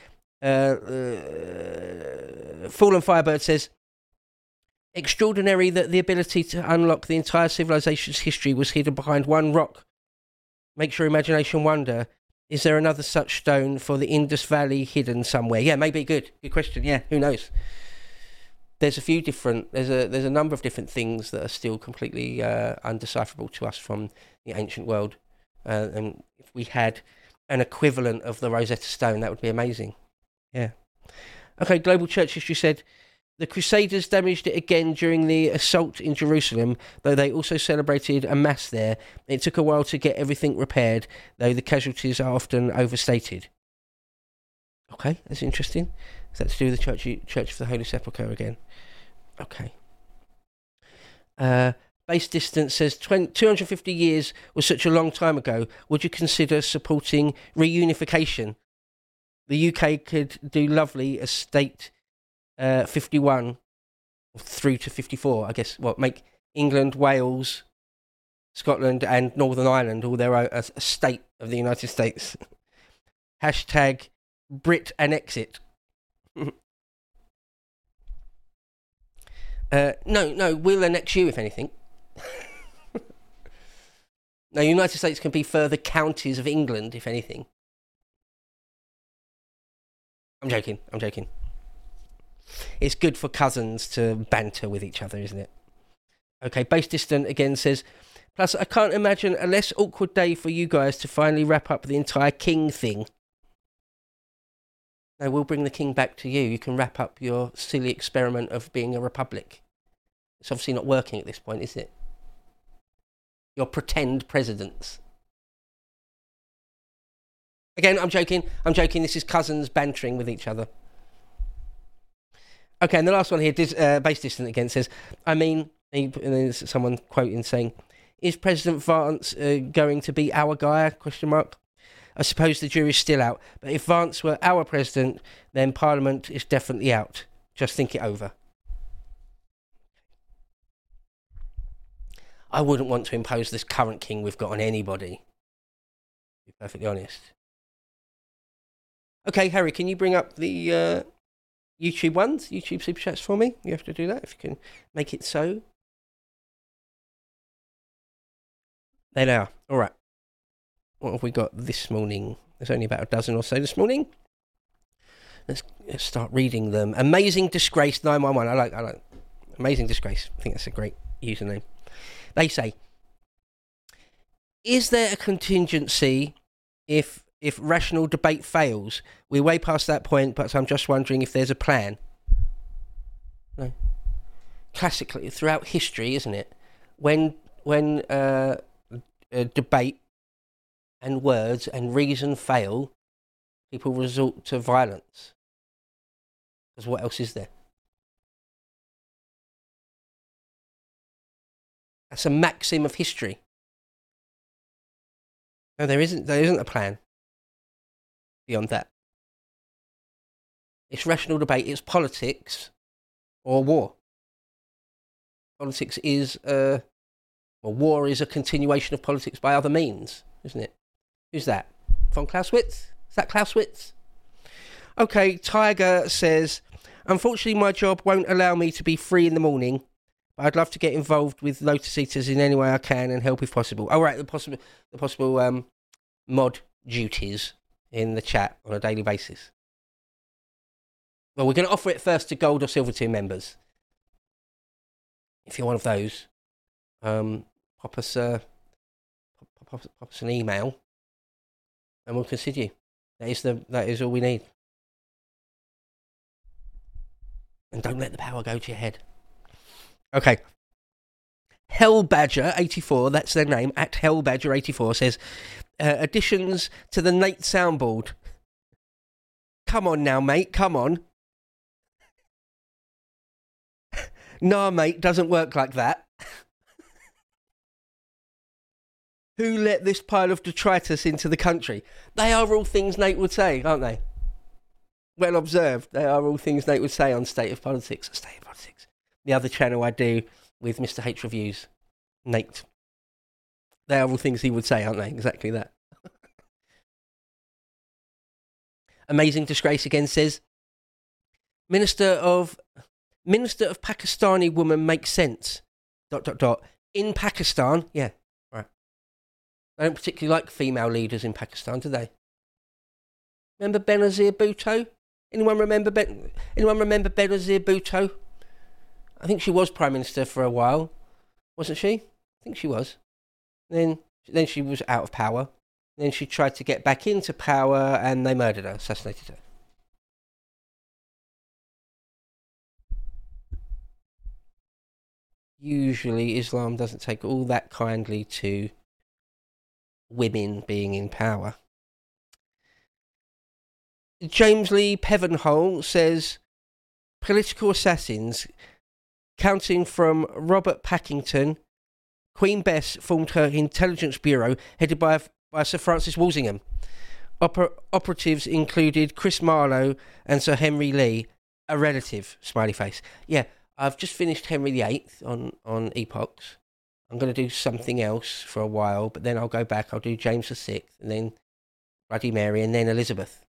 Fallen Firebird says, extraordinary that the ability to unlock the entire civilization's history was hidden behind one rock. Makes your imagination wonder, is there another such stone for the Indus Valley hidden somewhere? Yeah, maybe. Good question. Yeah, who knows? There's a number of different things that are still completely undecipherable to us from the ancient world. And if we had an equivalent of the Rosetta Stone, that would be amazing. Yeah. Okay, Global Church History said, the Crusaders damaged it again during the assault in Jerusalem, though they also celebrated a mass there. It took a while to get everything repaired, though the casualties are often overstated. Okay, that's interesting. Is that to do with the Church of the Holy Sepulchre again? Okay. Base Distance says, 250 years was such a long time ago. Would you consider supporting reunification? The UK could do lovely as state 51 through to 54, I guess. Make England, Wales, Scotland and Northern Ireland all their own, a state of the United States. Hashtag Brit and exit. No, we'll annex you if anything. No, United States can be further counties of England if anything. I'm joking. It's good for cousins to banter with each other, isn't it? Okay, Base Distant again says, plus I can't imagine a less awkward day for you guys to finally wrap up the entire king thing. No, we'll bring the king back to you. You can wrap up your silly experiment of being a republic. It's obviously not working at this point, is it? Your pretend presidents. Again, I'm joking. This is cousins bantering with each other. Okay, and the last one here, Base Distant again says, and then there's someone quoting saying, is President Vance going to be our guy? ? I suppose the jury's still out, but if Vance were our president, then Parliament is definitely out. Just think it over. I wouldn't want to impose this current king we've got on anybody, to be perfectly honest. Okay, Harry, can you bring up the YouTube ones, YouTube Super Chats for me? You have to do that, if you can make it so. There they are. All right. What have we got this morning? There's only about a dozen or so this morning. Let's start reading them. Amazing Disgrace 911. I like Amazing Disgrace. I think that's a great username. They say, is there a contingency if rational debate fails? We're way past that point, but I'm just wondering if there's a plan. No. Classically, throughout history, isn't it? When debate and words and reason fail, people resort to violence. Because what else is there? That's a maxim of history. No, there isn't a plan beyond that. It's rational debate, it's politics or war. Politics is war is a continuation of politics by other means, isn't it? Who's that? Von Clausewitz? Is that Clausewitz? Okay, Tiger says, unfortunately my job won't allow me to be free in the morning, but I'd love to get involved with Lotus Eaters in any way I can and help if possible. Oh, right, the possible mod duties, in the chat on a daily basis. Well, we're going to offer it first to gold or silver tier members. If you're one of those, pop us an email, and we'll consider you. That is all we need. And don't let the power go to your head. Okay. Hellbadger84, that's their name, at Hellbadger84 says, additions to the Nate soundboard. Come on now, mate, come on. Nah, mate, doesn't work like that. Who let this pile of detritus into the country? They are all things Nate would say, aren't they? Well observed. They are all things Nate would say on State of Politics. State of Politics. The other channel I do with Mr. H Reviews. Nate. They are all things he would say, aren't they? Exactly that. Amazing Disgrace again says, Minister of Pakistani woman makes sense. ... In Pakistan, yeah, right. They don't particularly like female leaders in Pakistan, do they? Remember Benazir Bhutto? Anyone remember Benazir Bhutto? I think she was Prime Minister for a while, wasn't she? I think she was. Then she was out of power. Then she tried to get back into power, and they murdered her, assassinated her. Usually Islam doesn't take all that kindly to women being in power. James Lee Pevenhole says, political assassins, counting from Robert Packington. Queen Bess formed her intelligence bureau, headed by Sir Francis Walsingham. Operatives included Chris Marlowe and Sir Henry Lee, a relative, smiley face. Yeah, I've just finished Henry VIII on Epochs. I'm going to do something else for a while, but then I'll go back. I'll do James VI, and then Bloody Mary, and then Elizabeth.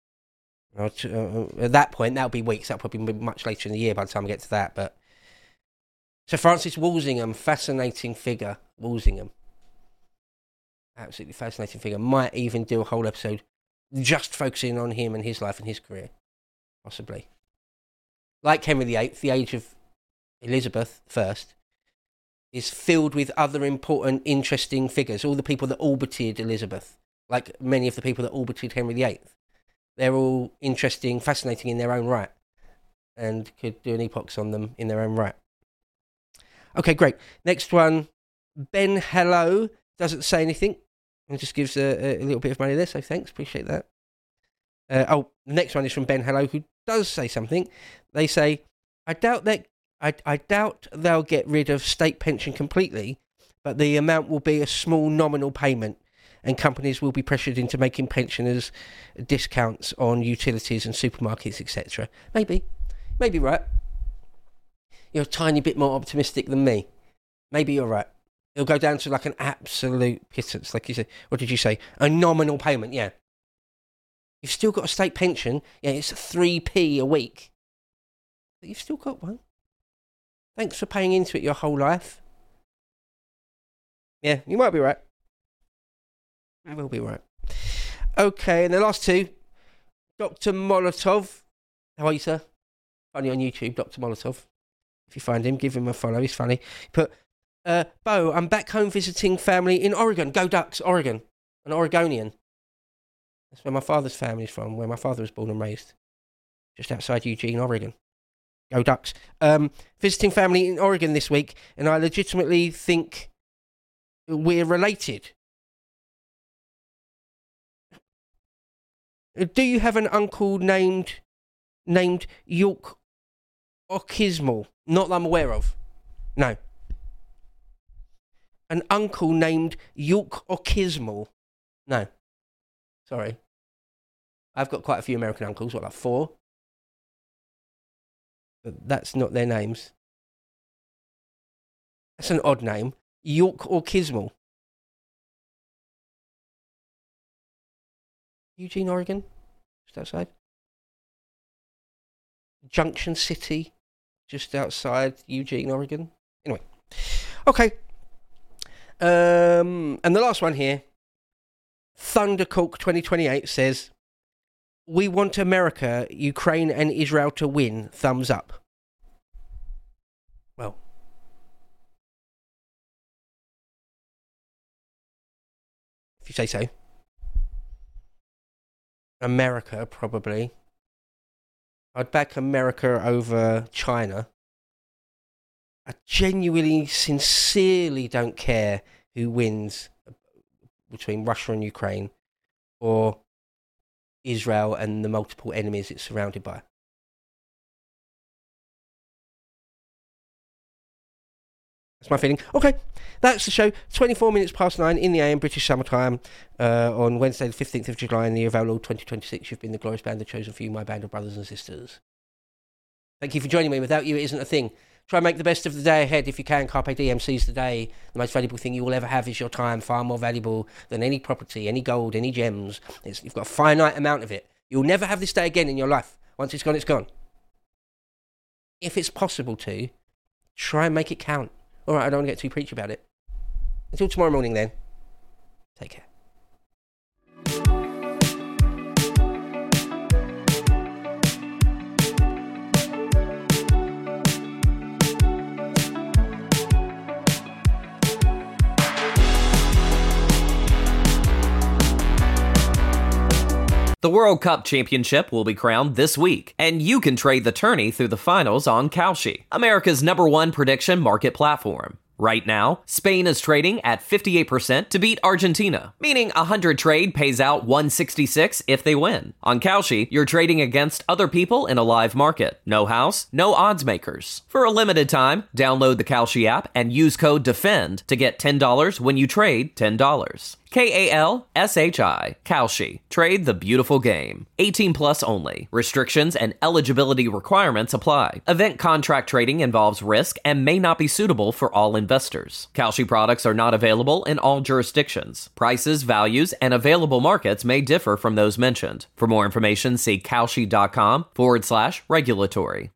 At that point, that'll be weeks. That'll probably be much later in the year by the time I get to that. But Sir Francis Walsingham, fascinating figure. Walsingham, absolutely fascinating figure. Might even do a whole episode just focusing on him and his life and his career, possibly. Like Henry VIII, the age of Elizabeth I is filled with other important, interesting figures. All the people that orbited Elizabeth, like many of the people that orbited Henry VIII. They're all interesting, fascinating in their own right, and could do an epochs on them in their own right. Okay, great. Next one, Ben Hello doesn't say anything and just gives a little bit of money there, so thanks, appreciate that. The next one is from Ben Hello, who does say something. They say, I doubt they'll get rid of state pension completely, but the amount will be a small nominal payment, and companies will be pressured into making pensioners discounts on utilities and supermarkets, etc. Maybe right. You're a tiny bit more optimistic than me. Maybe you're right. It'll go down to like an absolute pittance, like you said. What did you say? A nominal payment, yeah. You've still got a state pension. Yeah, it's 3p a week. But you've still got one. Thanks for paying into it your whole life. Yeah, you might be right. I will be right. Okay, and the last two. Dr. Molotov. How are you, sir? Funny on YouTube, Dr. Molotov. If you find him, give him a follow. He's funny. But, Bo, I'm back home visiting family in Oregon. Go Ducks, Oregon. An Oregonian. That's where my father's family is from, where my father was born and raised. Just outside Eugene, Oregon. Go Ducks. Visiting family in Oregon this week, and I legitimately think we're related. Do you have an uncle named York Okismal? Not that I'm aware of. No. An uncle named York Okismal? No. Sorry. I've got quite a few American uncles, like 4? But that's not their names. That's an odd name. York or Kismal. Eugene, Oregon? Just outside. Junction City, just outside Eugene, Oregon. Anyway. Okay. And the last one here. Thundercork 2028 says, We want America, Ukraine and Israel to win. Thumbs up. Well, if you say so. America, probably. I'd back America over China. I genuinely, sincerely don't care who wins between Russia and Ukraine, or Israel and the multiple enemies it's surrounded by. That's my feeling. Okay, that's the show. 24 minutes past 9 in the AM, British summertime, on Wednesday the 15th of July in the year of our Lord 2026. You've been the glorious band that chosen for you, my band of brothers and sisters. Thank you for joining me. Without you, it isn't a thing. Try and make the best of the day ahead if you can. Carpe diem, seize the day. The most valuable thing you will ever have is your time, far more valuable than any property, any gold, any gems. You've got a finite amount of it. You'll never have this day again in your life. Once it's gone, it's gone. If it's possible to, try and make it count. All right, I don't want to get too preachy about it. Until tomorrow morning then. Take care. The World Cup Championship will be crowned this week, and you can trade the tourney through the finals on Kalshi, America's #1 prediction market platform. Right now, Spain is trading at 58% to beat Argentina, meaning 100 trade pays out 166 if they win. On Kalshi, you're trading against other people in a live market. No house, no odds makers. For a limited time, download the Kalshi app and use code DEFEND to get $10 when you trade $10. Kalshi. Kalshi. Trade the beautiful game. 18 plus only. Restrictions and eligibility requirements apply. Event contract trading involves risk and may not be suitable for all investors. Kalshi products are not available in all jurisdictions. Prices, values, and available markets may differ from those mentioned. For more information, see kalshi.com/regulatory.